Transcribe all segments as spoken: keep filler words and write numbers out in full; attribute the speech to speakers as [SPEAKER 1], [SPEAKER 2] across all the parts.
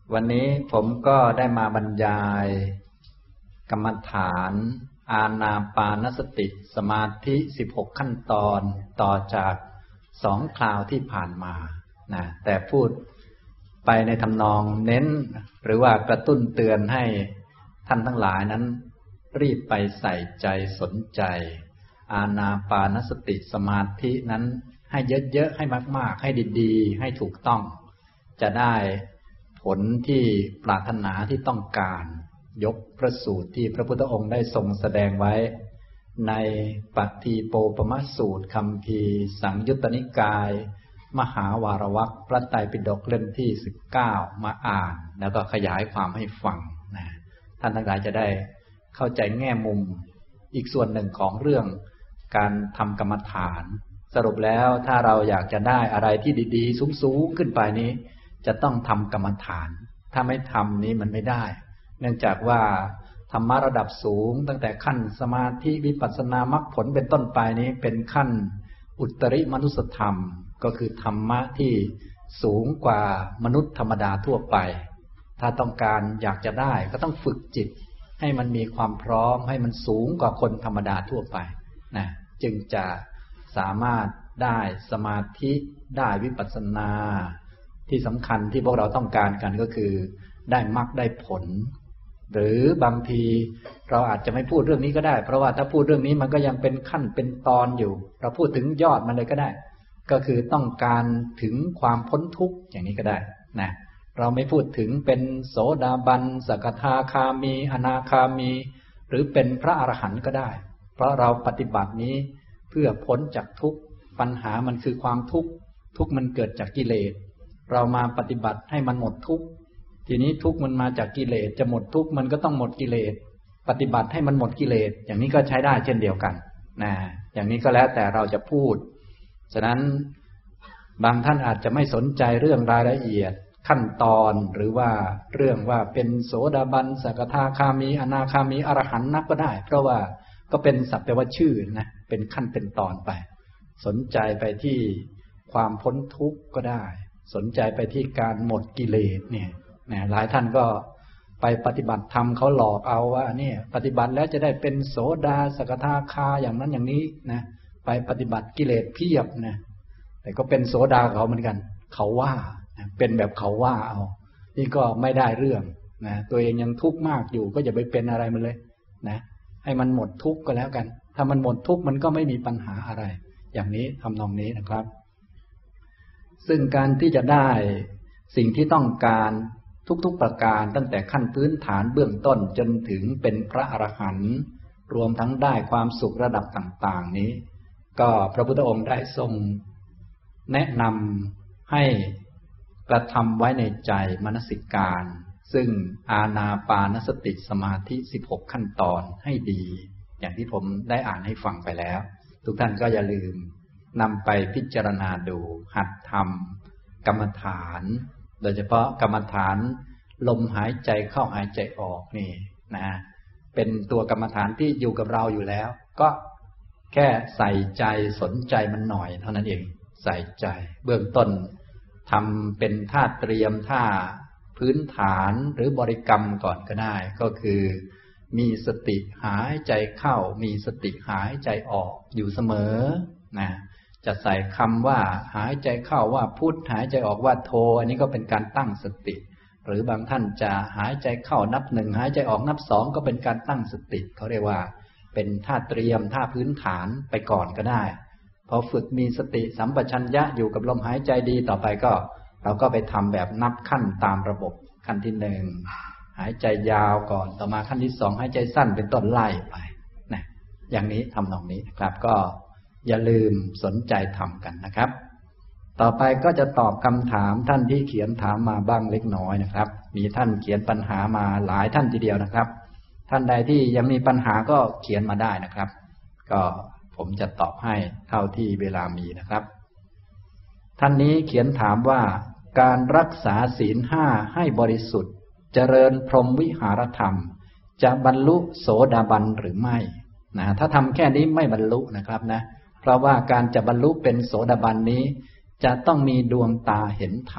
[SPEAKER 1] วันนี้ผมก็ได้มาบรรยายกรรมฐานอานาปานสติสมาธิสิบหกขั้นตอนต่อจากสองคราวที่ผ่านมานะแต่พูดไปในทำนองเน้นหรือว่ากระตุ้นเตือนให้ท่านทั้งหลายนั้นรีบไปใส่ใจสนใจอานาปานสติสมาธินั้นให้เยอะๆให้มากๆให้ดีๆให้ถูกต้องจะได้ผลที่ปรารถนาที่ต้องการยกพระสูตรที่พระพุทธองค์ได้ทรงแสดงไว้ในปัตตีโปปมสูตรคัมภีร์สังยุตตนิกายมหาวารวรรคพระไตรปิฎกเล่มที่สิบเก้ามาอ่านแล้วก็ขยายความให้ฟังนะท่านทั้งหลายจะได้เข้าใจแง่มุมอีกส่วนหนึ่งของเรื่องการทำกรรมฐานสรุปแล้วถ้าเราอยากจะได้อะไรที่ดีๆสูงๆขึ้นไปนี้จะต้องทำกรรมฐานถ้าไม่ทำนี้มันไม่ได้เนื่องจากว่าธรรมะระดับสูงตั้งแต่ขั้นสมาธิวิปัสสนามรรคผลเป็นต้นไปนี้เป็นขั้นอุตริมนุสธรรมก็คือธรรมะที่สูงกว่ามนุษย์ธรรมดาทั่วไปถ้าต้องการอยากจะได้ก็ต้องฝึกจิตให้มันมีความพร้อมให้มันสูงกว่าคนธรรมดาทั่วไปนะจึงจะสามารถได้สมาธิได้วิปัสสนาที่สำคัญที่พวกเราต้องการกันก็คือได้มรรคได้ผลหรือบางทีเราอาจจะไม่พูดเรื่องนี้ก็ได้เพราะว่าถ้าพูดเรื่องนี้มันก็ยังเป็นขั้นเป็นตอนอยู่เราพูดถึงยอดมันเลยก็ได้ก็คือต้องการถึงความพ้นทุกข์อย่างนี้ก็ได้นะเราไม่พูดถึงเป็นโสดาบันสกทาคามีอนาคามีหรือเป็นพระอรหันต์ก็ได้เพราะเราปฏิบัตินี้เพื่อพ้นจากทุกข์ปัญหามันคือความทุกข์ทุกข์มันเกิดจากกิเลสเรามาปฏิบัติให้มันหมดทุกข์ทีนี้ทุกข์มันมาจากกิเลสจะหมดทุกข์มันก็ต้องหมดกิเลสปฏิบัติให้มันหมดกิเลสอย่างนี้ก็ใช้ได้เช่นเดียวกันนะอย่างนี้ก็แล้วแต่เราจะพูดฉะนั้นบางท่านอาจจะไม่สนใจเรื่องรายละเอียดขั้นตอนหรือว่าเรื่องว่าเป็นโสดาบันสกทาคามีอนาคามีอรหันต์นักก็ได้เพราะว่าก็เป็นสักแต่ว่าชื่อนะเป็นขั้นเป็นตอนไปสนใจไปที่ความพ้นทุกข์ก็ได้สนใจไปที่การหมดกิเลสเนี่ยนะหลายท่านก็ไปปฏิบัติธรรมเขาหลอกเอาว่าเนี่ยปฏิบัติแล้วจะได้เป็นโสดาสกทาคาอย่างนั้นอย่างนี้นะไปปฏิบัติกิเลสเพียบนะแต่ก็เป็นโสดาเขาเหมือนกันเขาว่าเป็นแบบเขาว่าเอานี่ก็ไม่ได้เรื่องนะตัวเองยังทุกข์มากอยู่ก็อย่าไปเป็นอะไรมันเลยนะให้มันหมดทุกข์ก็แล้วกันถ้ามันหมดทุกข์มันก็ไม่มีปัญหาอะไรอย่างนี้ทำนองนี้นะครับซึ่งการที่จะได้สิ่งที่ต้องการทุกๆประการตั้งแต่ขั้นพื้นฐานเบื้องต้นจนถึงเป็นพระอรหันต์รวมทั้งได้ความสุขระดับต่างๆนี้ก็พระพุทธองค์ได้ทรงแนะนำให้กระทำไว้ในใจมนสิการซึ่งอานาปานสติสมาธิสิบหกขั้นตอนให้ดีอย่างที่ผมได้อ่านให้ฟังไปแล้วทุกท่านก็อย่าลืมนำไปพิจารณาดูหัดทำกรรมฐานโดยเฉพาะกรรมฐานลมหายใจเข้าหายใจออกนี่นะเป็นตัวกรรมฐานที่อยู่กับเราอยู่แล้วก็แค่ใส่ใจสนใจมันหน่อยเท่านั้นเองใส่ใจเบื้องต้นทำเป็นท่าเตรียมท่าพื้นฐานหรือบริกรรมก่อนก็ได้ก็คือมีสติหายใจเข้ามีสติหายใจออกอยู่เสมอนะจะใส่คำว่าหายใจเข้าว่าพุทหายใจออกว่าโทอันนี้ก็เป็นการตั้งสติหรือบางท่านจะหายใจเข้านับหนึ่งหายใจออกนับสองก็เป็นการตั้งสติเขาเรียกว่าเป็นท่าเตรียมท่าพื้นฐานไปก่อนก็ได้พอฝึกมีสติสัมปชัญญะอยู่กับลมหายใจดีต่อไปก็เราก็ไปทำแบบนับขั้นตามระบบขั้นที่หนึ่งหายใจยาวก่อนต่อมาขั้นที่สองหายใจสั้นเป็นต้นไล่ไปนะอย่างนี้ทำตรงนี้นะครับก็อย่าลืมสนใจทำกันนะครับต่อไปก็จะตอบคำถามท่านที่เขียนถามมาบ้างเล็กน้อยนะครับมีท่านเขียนปัญหามาหลายท่านทีเดียวนะครับท่านใดที่ยังมีปัญหาก็เขียนมาได้นะครับก็ผมจะตอบให้เท่าที่เวลามีนะครับท่านนี้เขียนถามว่าการรักษาศีลห้าให้บริสุทธิ์เจริญพรหมวิหารธรรมจะบรรลุโสดาบันหรือไม่นะถ้าทำแค่นี้ไม่บรรลุนะครับนะเพราะว่าการจะบรรลุเป็นโสดาบันนี้จะต้องมีดวงตาเห็นธรรม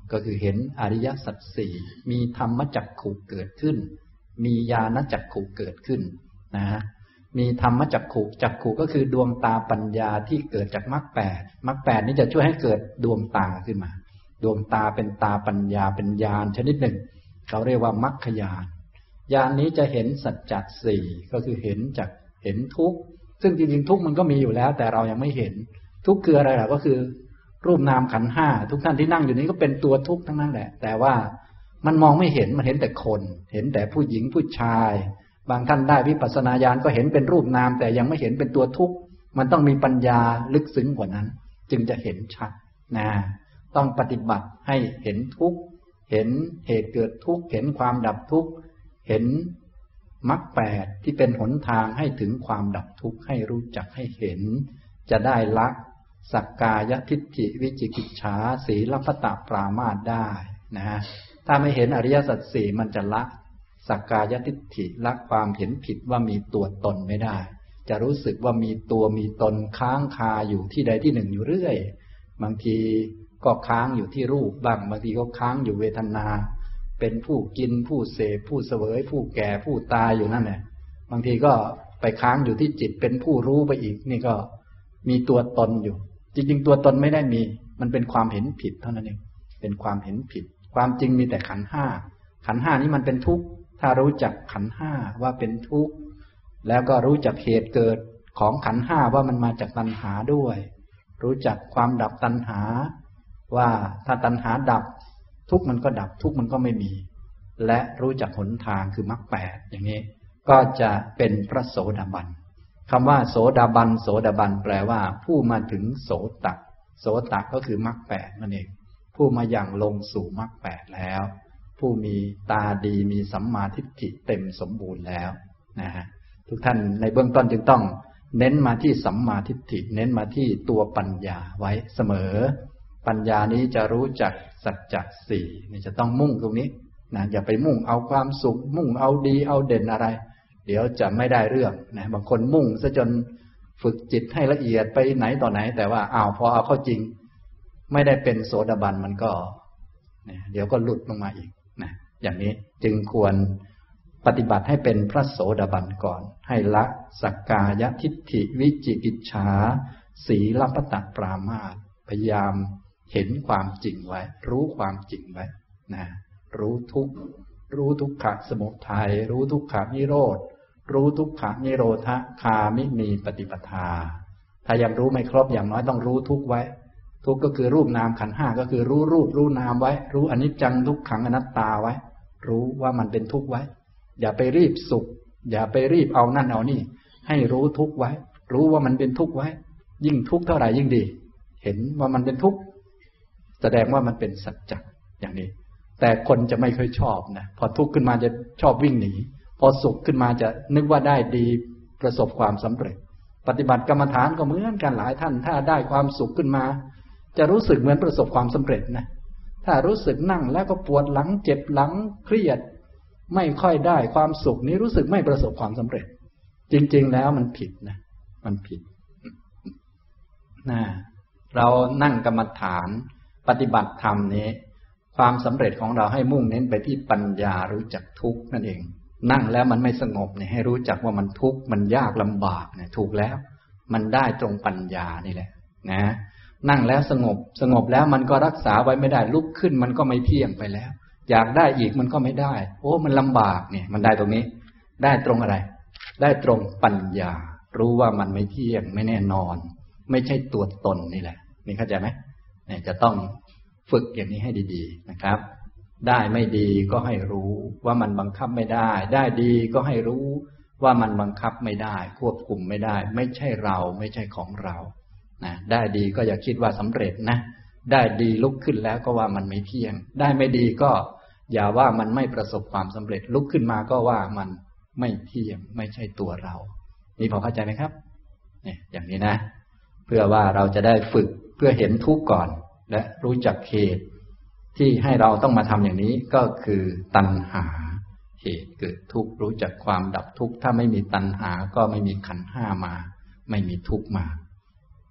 [SPEAKER 1] ก็คือเห็นอริยสัจสี่มีธรรมจักขุเกิดขึ้นมีญาณจักขุเกิดขึ้นนะฮะมีธรรมจักขุจักขุก็คือดวงตาปัญญาที่เกิดจากมรรคแปดมรรคแปดนี้จะช่วยให้เกิดดวงตาขึ้นมาดวงตาเป็นตาปัญญาเป็นญาณชนิดหนึ่งเขาเรียกว่ามรรคญาณญาณนี้จะเห็นสัจจะสี่ก็คือเห็นจากเห็นทุกข์ซึ่งจริงๆทุกข์มันก็มีอยู่แล้วแต่เรายังไม่เห็นทุกข์คืออะไรล่ะก็คือรูปนามขันธ์ห้าทุกท่านที่นั่งอยู่นี้ก็เป็นตัวทุกข์ทั้งนั้นแหละแต่ว่ามันมองไม่เห็นมันเห็นแต่คนเห็นแต่ผู้หญิงผู้ชายบางท่านได้วิปัสสนาญาณก็เห็นเป็นรูปนามแต่ยังไม่เห็นเป็นตัวทุกข์มันต้องมีปัญญาลึกซึ้งกว่านั้นจึงจะเห็นชัดนะต้องปฏิบัติให้เห็นทุกข์เห็นเหตุเกิดทุกข์เห็นความดับทุกข์เห็นมรรคแปดที่เป็นหนทางให้ถึงความดับทุกข์ให้รู้จักให้เห็นจะได้ละสักกายทิฏฐิวิจิกิจฉาสีลพัตตปรามาสได้นะถ้าไม่เห็นอริยสัจสี่มันจะละสักกายทิฏฐิละความเห็นผิดว่ามีตัวตนไม่ได้จะรู้สึกว่ามีตัวมีตนค้างคาอยู่ที่ใดที่หนึ่งอยู่เรื่อยบางทีก็ค้างอยู่ที่รูปบ้างบางทีก็ค้างอยู่เวทนาเป็นผู้กินผู้เสพผู้เสวยผู้แก่ผู้ตายอยู่นั่นแหละบางทีก็ไปค้างอยู่ที่จิตเป็นผู้รู้ไปอีกนี่ก็มีตัวตนอยู่จริงๆตัวตนไม่ได้มีมันเป็นความเห็นผิดเท่านั้นเองเป็นความเห็นผิดความจริงมีแต่ขันธ์ห้าขันธ์ห้านี้มันเป็นทุกข์ถ้ารู้จักขันธ์ห้าว่าเป็นทุกข์แล้วก็รู้จักเหตุเกิดของขันธ์ห้าว่ามันมาจากตัณหาด้วยรู้จักความดับตัณหาว่าถ้าตัณหาดับทุกข์มันก็ดับทุกข์มันก็ไม่มีและรู้จักหนทางคือมรรคแปดอย่างนี้ก็จะเป็นพระโสดาบันคำว่าโสดาบันโสดาบันแปลว่าผู้มาถึงโสตโสตก็คือมรรคแปดนั่นเองผู้มาอย่างลงสู่มรรคแปดแล้วผู้มีตาดีมีสัมมาทิฏฐิเต็มสมบูรณ์แล้วนะฮะทุกท่านในเบื้องต้นจึงต้องเน้นมาที่สัมมาทิฏฐิเน้นมาที่ตัวปัญญาไว้เสมอปัญญานี้จะรู้จักสัจจะสี่นี่จะต้องมุ่งตรงนี้นะอย่าไปมุ่งเอาความสุขมุ่งเอาดีเอาเด่นอะไรเดี๋ยวจะไม่ได้เรื่องนะบางคนมุ่งซะจนฝึกจิตให้ละเอียดไปไหนต่อไหนแต่ว่าอ้าวพอเอาเข้าจริงไม่ได้เป็นโสดาบันมันก็เนี่ยเดี๋ยวก็หลุดลงมาอีกนะอย่างนี้จึงควรปฏิบัติให้เป็นพระโสดาบันก่อนให้ละสักกายทิฏฐิวิจิกิจฉาสีลพัตตปรามาสพยายามเห็นความจริงไว้รู้ความจริงไว้นะรู้ทุกข์รู้ทุกขสมุทัยรู้ทุกขนิโรธรู้ทุกขนิโรธคามิมีปฏิปทาถ้ายังรู้ไม่ครบอย่างน้อยต้องรู้ทุกข์ไว้ทุกข์ก็คือรูปนามขันธ์ห้าก็คือรู้รูปรู้นามไว้รู้อนิจจังทุกขังอนัตตาไว้รู้ว่ามันเป็นทุกข์ไว้อย่าไปรีบสุขอย่าไปรีบเอานั่นเอานี่ให้รู้ทุกข์ไว้รู้ว่ามันเป็นทุกข์ไว้ยิ่งทุกข์เท่าไหร่ยิ่งดีเห็นว่ามันเป็นทุกข์แสดงว่ามันเป็นสัจจะอย่างนี้แต่คนจะไม่ค่อยชอบนะพอทุกข์ขึ้นมาจะชอบวิ่งหนีพอสุขขึ้นมาจะนึกว่าได้ดีประสบความสำเร็จปฏิบัติกรรมฐานก็เหมือนกันหลายท่านถ้าได้ความสุขขึ้นมาจะรู้สึกเหมือนประสบความสำเร็จนะถ้ารู้สึกนั่งแล้วก็ปวดหลังเจ็บหลังเครียดไม่ค่อยได้ความสุขนี้รู้สึกไม่ประสบความสำเร็จจริงๆแล้วมันผิดนะมันผิดนะเรานั่งกรรมฐานปฏิบัติธรรมนี้ความสำเร็จของเราให้มุ่งเน้นไปที่ปัญญารู้จักทุกข์นั่นเองนั่งแล้วมันไม่สงบเนี่ยให้รู้จักว่ามันทุกข์มันยากลำบากเนี่ยถูกแล้วมันได้ตรงปัญญานี่แหละนะนั่งแล้วสงบสงบแล้วมันก็รักษาไว้ไม่ได้ลุกขึ้นมันก็ไม่เที่ยงไปแล้วอยากได้อีกมันก็ไม่ได้โอ้มันลำบากเนี่ยมันได้ตรงนี้ได้ตรงอะไรได้ตรงปัญญารู้ว่ามันไม่เที่ยงไม่แน่นอนไม่ใช่ตัวตนนี่แหละนี่เข้าใจไหมเนี่ยจะต้องฝึกอย่างนี้ให้ดีๆนะครับได้ไม่ดีก็ให้รู้ว่ามันบังคับไม่ได้ได้ดีก็ให้รู้ว่ามันบังคับไม่ได้ควบคุมไม่ได้ไม่ใช่เราไม่ใช่ของเรานะได้ดีก็อย่าคิดว่าสำเร็จนะได้ดีลุกขึ้นแล้วก็ว่ามันไม่เที่ยงได้ไม่ดีก็อย่าว่ามันไม่ประสบความสำเร็จลุกขึ้นมาก็ว่ามันไม่เที่ยงไม่ใช่ตัวเรานี่พอเข้าใจไหมครับเนี่ยอย่างนี้นะเพื่อว่าเราจะได้ฝึกเพื่อเห็นทุกข์ก่อนและรู้จักเหตุที่ให้เราต้องมาทำอย่างนี้ก็คือตัณหาเหตุเกิดทุกข์รู้จักความดับทุกข์ถ้าไม่มีตัณหาก็ไม่มีขันธ์ห้ามาไม่มีทุกข์มา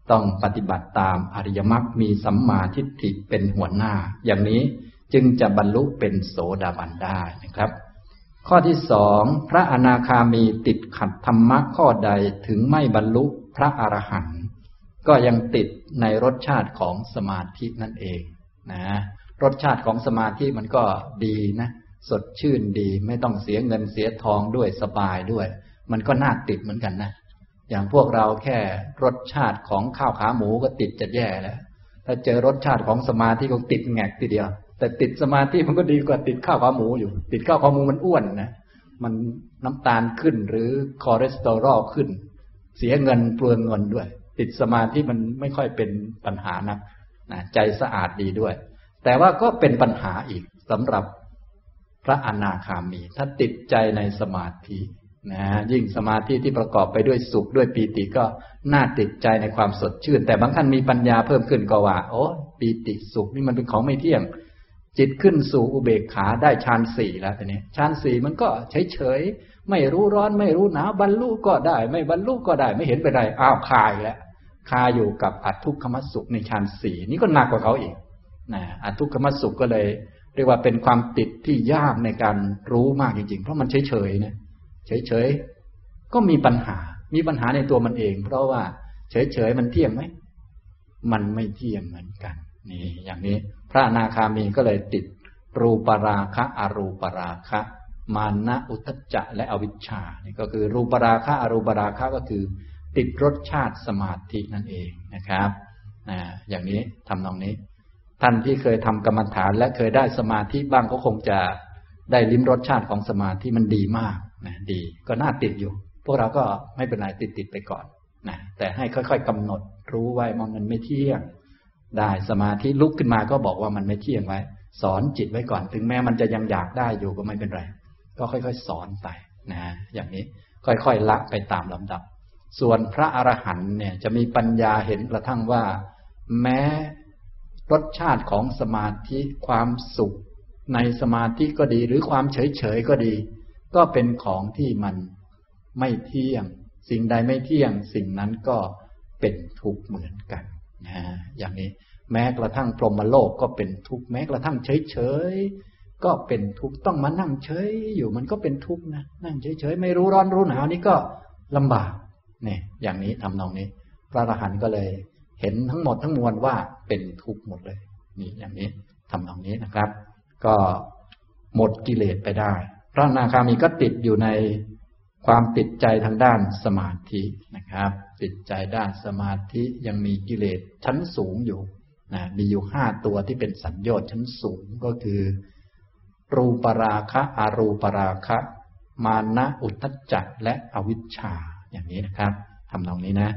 [SPEAKER 1] ต้องปฏิบัติตามอริยมรรคมีสัมมาทิฏฐิเป็นหัวหน้าอย่างนี้จึงจะบรรลุเป็นโสดาบันได้นะครับข้อที่สองพระอนาคามีติดขัดธรรมะข้อใดถึงไม่บรรลุพระอรหันต์ก็ยังติดในรสชาติของสมาธินั่นเองนะรสชาติของสมาธิมันก็ดีนะสดชื่นดีไม่ต้องเสียเงินเสียทองด้วยสบายด้วยมันก็น่าติดเหมือนกันนะอย่างพวกเราแค่รสชาติของข้าวขาหมูก็ติดจะแย่แล้วถ้าเจอรสชาติของสมาธิก็ติดแงกทีเดียวแต่ติดสมาธิมันก็ดีกว่าติดข้าวขาหมูอยู่ติดข้าวขาหมูมันอ้วนนะมันน้ำตาลขึ้นหรือคอเลสเตอรอลขึ้นเสียเงินเปลืองเงินด้วยติดสมาธิมันไม่ค่อยเป็นปัญหานะนะใจสะอาดดีด้วยแต่ว่าก็เป็นปัญหาอีกสำหรับพระอนาคามีถ้าติดใจในสมาธินะยิ่งสมาธิที่ประกอบไปด้วยสุขด้วยปีติก็น่าติดใจในความสดชื่นแต่บางท่านมีปัญญาเพิ่มขึ้นก็ว่าโอ้ปีติสุขนี่มันเป็นของไม่เที่ยงจิตขึ้นสู่อุเบกขาได้ฌานสี่แล้วทีนี้ฌานสี่มันก็เฉยๆไม่รู้ร้อนไม่รู้หนาวบรรลุก็ได้ไม่บรรลุก็ได้ไม่เห็นเป็นไรอ้าวคาอีกแล้วคาอยู่กับอทุกขมสุขในฌานสี่นี่ก็หนักกว่าเขาอีกนะอทุกขมสุขก็เลยเรียกว่าเป็นความติดที่ยากในการรู้มากจริงๆเพราะมันเฉยๆนะเฉยๆก็มีปัญหามีปัญหาในตัวมันเองเพราะว่าเฉยๆมันเที่ยงไหมมันไม่เที่ยงเหมือนกันนี่อย่างนี้พระอนาคามีก็เลยติดรูปราคะอรูปราคะมานะอุทธัจจะและอวิชชานี่ก็คือรูปราคะอรูปราคะก็คือติดรสชาติสมาธินั่นเองนะครับนะอย่างนี้ทำนองนี้ท่านที่เคยทำกรรมฐานและเคยได้สมาธิบ้างก็คงจะได้ลิ้มรสชาติของสมาธิมันดีมากนะดีก็น่าติดอยู่พวกเราก็ไม่เป็นไรติดติดไปก่อนนะแต่ให้ค่อยๆกำหนดรู้ไว้ว่ามันไม่เที่ยงได้สมาธิลุกขึ้นมาก็บอกว่ามันไม่เที่ยงไว้สอนจิตไว้ก่อนถึงแม้มันจะยังอยากได้อยู่ก็ไม่เป็นไรก็ค่อยๆสอนไปนะอย่างนี้ค่อยๆละไปตามลำดับส่วนพระอรหันต์เนี่ยจะมีปัญญาเห็นกระทั่งว่าแม้รสชาติของสมาธิความสุขในสมาธิก็ดีหรือความเฉยๆก็ดีก็เป็นของที่มันไม่เที่ยงสิ่งใดไม่เที่ยงสิ่งนั้นก็เป็นทุกข์เหมือนกันนะอย่างนี้แม้กระทั่งพรหมโลกก็เป็นทุกข์แม้กระทั่งเฉยๆก็เป็นทุกข์ต้องมานั่งเฉยอยู่มันก็เป็นทุกข์นะนั่งเฉยๆไม่รู้ร้อนรู้หนาวนี่ก็ลำบากเนี่ยอย่างนี้ทำนองนี้พระอรหันต์ก็เลยเห็นทั้งหมดทั้งมวลว่าเป็นทุกข์หมดเลยนี่อย่างนี้ทำนองนี้นะครับก็หมดกิเลสไปได้พระอนาคามีก็ติดอยู่ในความติดใจทางด้านสมาธินะครับติดใจด้านสมาธิยังมีกิเลสชั้นสูงอยู่นะมีอยู่ห้าตัวที่เป็นสัญญาชั้นสูงก็คือรูปราคะอรูปราคะมานะอุทธัจจะและอวิชชาอย่างนี้นะครับทำตรงนี้นะ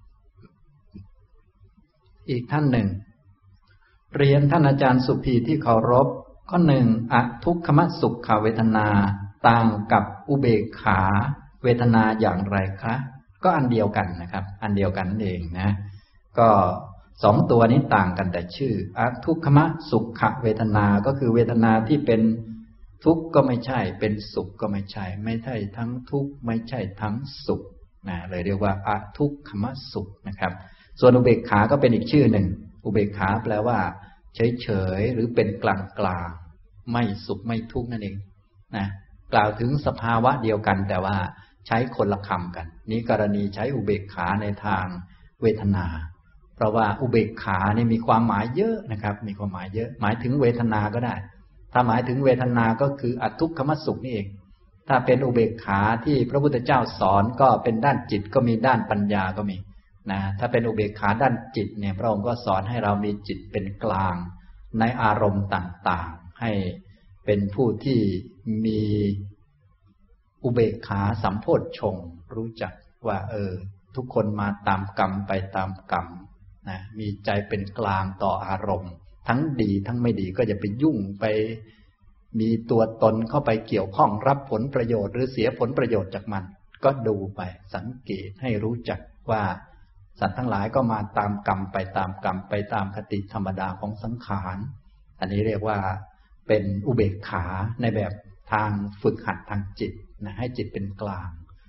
[SPEAKER 1] อีกท่านหนึ่งเรียนท่านอาจารย์สุภีที่เคารพข้อหนึ่งอทุกขมสุขเวทนาต่างกับอุเบกขาเวทนาอย่างไรคะก็อันเดียวกันนะครับอันเดียวกันนั่นเองนะก็สองตัวนี้ต่างกันแต่ชื่ออทุกขมสุขเวทนาก็คือเวทนาที่เป็นทุกข์ก็ไม่ใช่เป็นสุขก็ไม่ใช่ไม่ใช่ทั้งทุกข์ไม่ใช่ทั้งสุขนะเลยเรียกว่าอทุกขมสุขนะครับส่วนอุเบกขาก็เป็นอีกชื่อหนึ่งอุเบกขาแปลว่าเฉยๆหรือเป็นกลางๆไม่สุขไม่ทุกข์นั่นเองนะกล่าวถึงสภาวะเดียวกันแต่ว่าใช้คนละคำกันนี้กรณีใช้อุเบกขาในทางเวทนาเพราะว่าอุเบกขานี่มีความหมายเยอะนะครับมีความหมายเยอะหมายถึงเวทนาก็ได้ถ้าหมายถึงเวทนาก็คืออทุกขมสุขนี่เองถ้าเป็นอุเบกขาที่พระพุทธเจ้าสอนก็เป็นด้านจิตก็มีด้านปัญญาก็มีนะถ้าเป็นอุเบกขาด้านจิตเนี่ยพระองค์ก็สอนให้เรามีจิตเป็นกลางในอารมณ์ต่างๆให้เป็นผู้ที่มีอุเบกขาสัมโพชฌงค์รู้จักว่าเออทุกคนมาตามกรรมไปตามกรรมนะมีใจเป็นกลางต่ออารมณ์ทั้งดีทั้งไม่ดีก็อย่าไปยุ่งไปมีตัวตนเข้าไปเกี่ยวข้องรับผลประโยชน์หรือเสียผลประโยชน์จากมันก็ดูไปสังเกตให้รู้จักว่าสัตว์ทั้งหลายก็มาตามกรรมไปตามกรรมไปตามคติธรรมดาของสังขารอันนี้เรียกว่าเป็นอุเบกขาในแบบทางฝึกหัดทางจิตนะให้จิตเป็นกลาง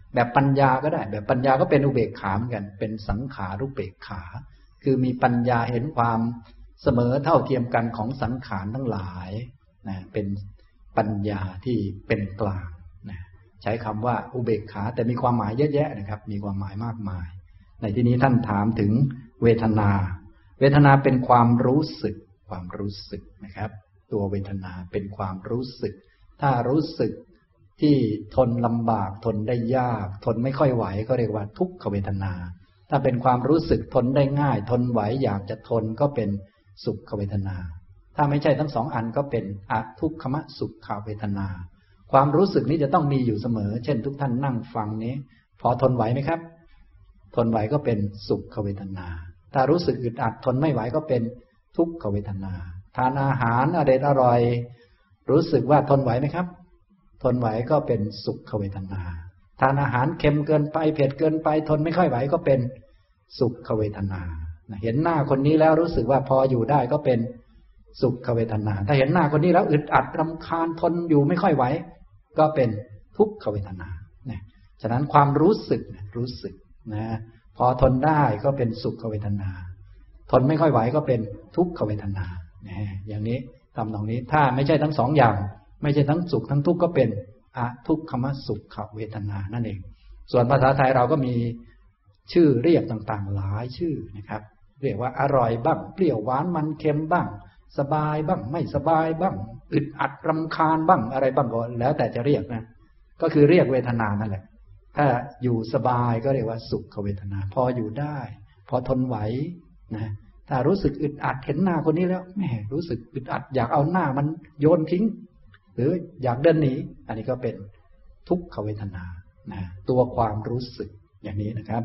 [SPEAKER 1] แบบปัญญาก็ได้แบบปัญญาก็เป็นอุเบกขาเหมือนกันเป็นสังขารุเบกขาคือมีปัญญาเห็นความเสมอเท่าเทียมกันของสังขารทั้งหลายนะเป็นปัญญาที่เป็นกลางนะใช้คำว่าอุเบกขาแต่มีความหมายเยอะแยะนะครับมีความหมายมากมายในที่นี้ท่านถามถึงเวทนาเวทนาเป็นความรู้สึกความรู้สึกนะครับตัวเวทนาเป็นความรู้สึกถ้ารู้สึกที่ทนลำบากทนได้ยากทนไม่ค่อยไหวก็เรียกว่าทุกขเวทนาถ้าเป็นความรู้สึกทนได้ง่ายทนไหวอยากจะทนก็เป็นสุขเวทนาถ้าไม่ใช่ทั้งสองอันก็เป็นอทุกขมสุขเวทนาความรู้สึกนี้จะต้องมีอยู่เสมอเช่นทุกท่านนั่งฟังนี้พอทนไหวไหมครับทนไหวก็เป็นสุขเวทนาถ้ารู้สึกอึดอัดทนไม่ไหวก็เป็นทุกขเวทนาทานอาหารอร่อยอร่อยรู้สึกว่าทนไหวไหมครับทนไหวก็เป็นสุขเวทนาทานอาหารเค็มเกินไปเผ็ดเกินไปทนไม่ค่อยไหวก็เป็นสุขเวทนาเห็นหน้าคนนี้แล้วรู้สึกว่าพออยู่ได้ก็เป็นสุขเวทนาถ้าเห็นหน้าคนนี้แล้วอึดอัดรำคาญทนอยู่ไม่ค่อยไหวก็เป็นทุกขเวทนานะฉะนั้นความรู้สึกรู้สึกนะพอทนได้ก็เป็นสุขเวทนาทนไม่ค่อยไหวก็เป็นทุกขเวทนานะอย่างนี้ทำตรงนี้ถ้าไม่ใช่ทั้งสองอย่างไม่ใช่ทั้งสุขทั้งทุกข์ก็เป็นอทุกขมสุขเวทนานั่นเองส่วนภาษาไทยเราก็มีชื่อเรียกต่างๆหลายชื่อนะครับเรียกว่าอร่อยบ้างเปรี้ยวหวานมันเค็มบ้างสบายบ้างไม่สบายบ้างอึดอัดรำคาญบ้างอะไรบ้างก็แล้วแต่จะเรียกนะก็คือเรียกเวทนานั่นแหละถ้าอยู่สบายก็เรียกว่าสุขเวทนาพออยู่ได้พอทนไหวนะถ้ารู้สึกอึดอัดเห็นหน้าคนนี้แล้วแหมรู้สึกอึดอัดอยากเอาหน้ามันโยนทิ้งหรืออยากเดินหนีอันนี้ก็เป็นทุกขเวทนานะตัวความรู้สึกอย่างนี้นะครับ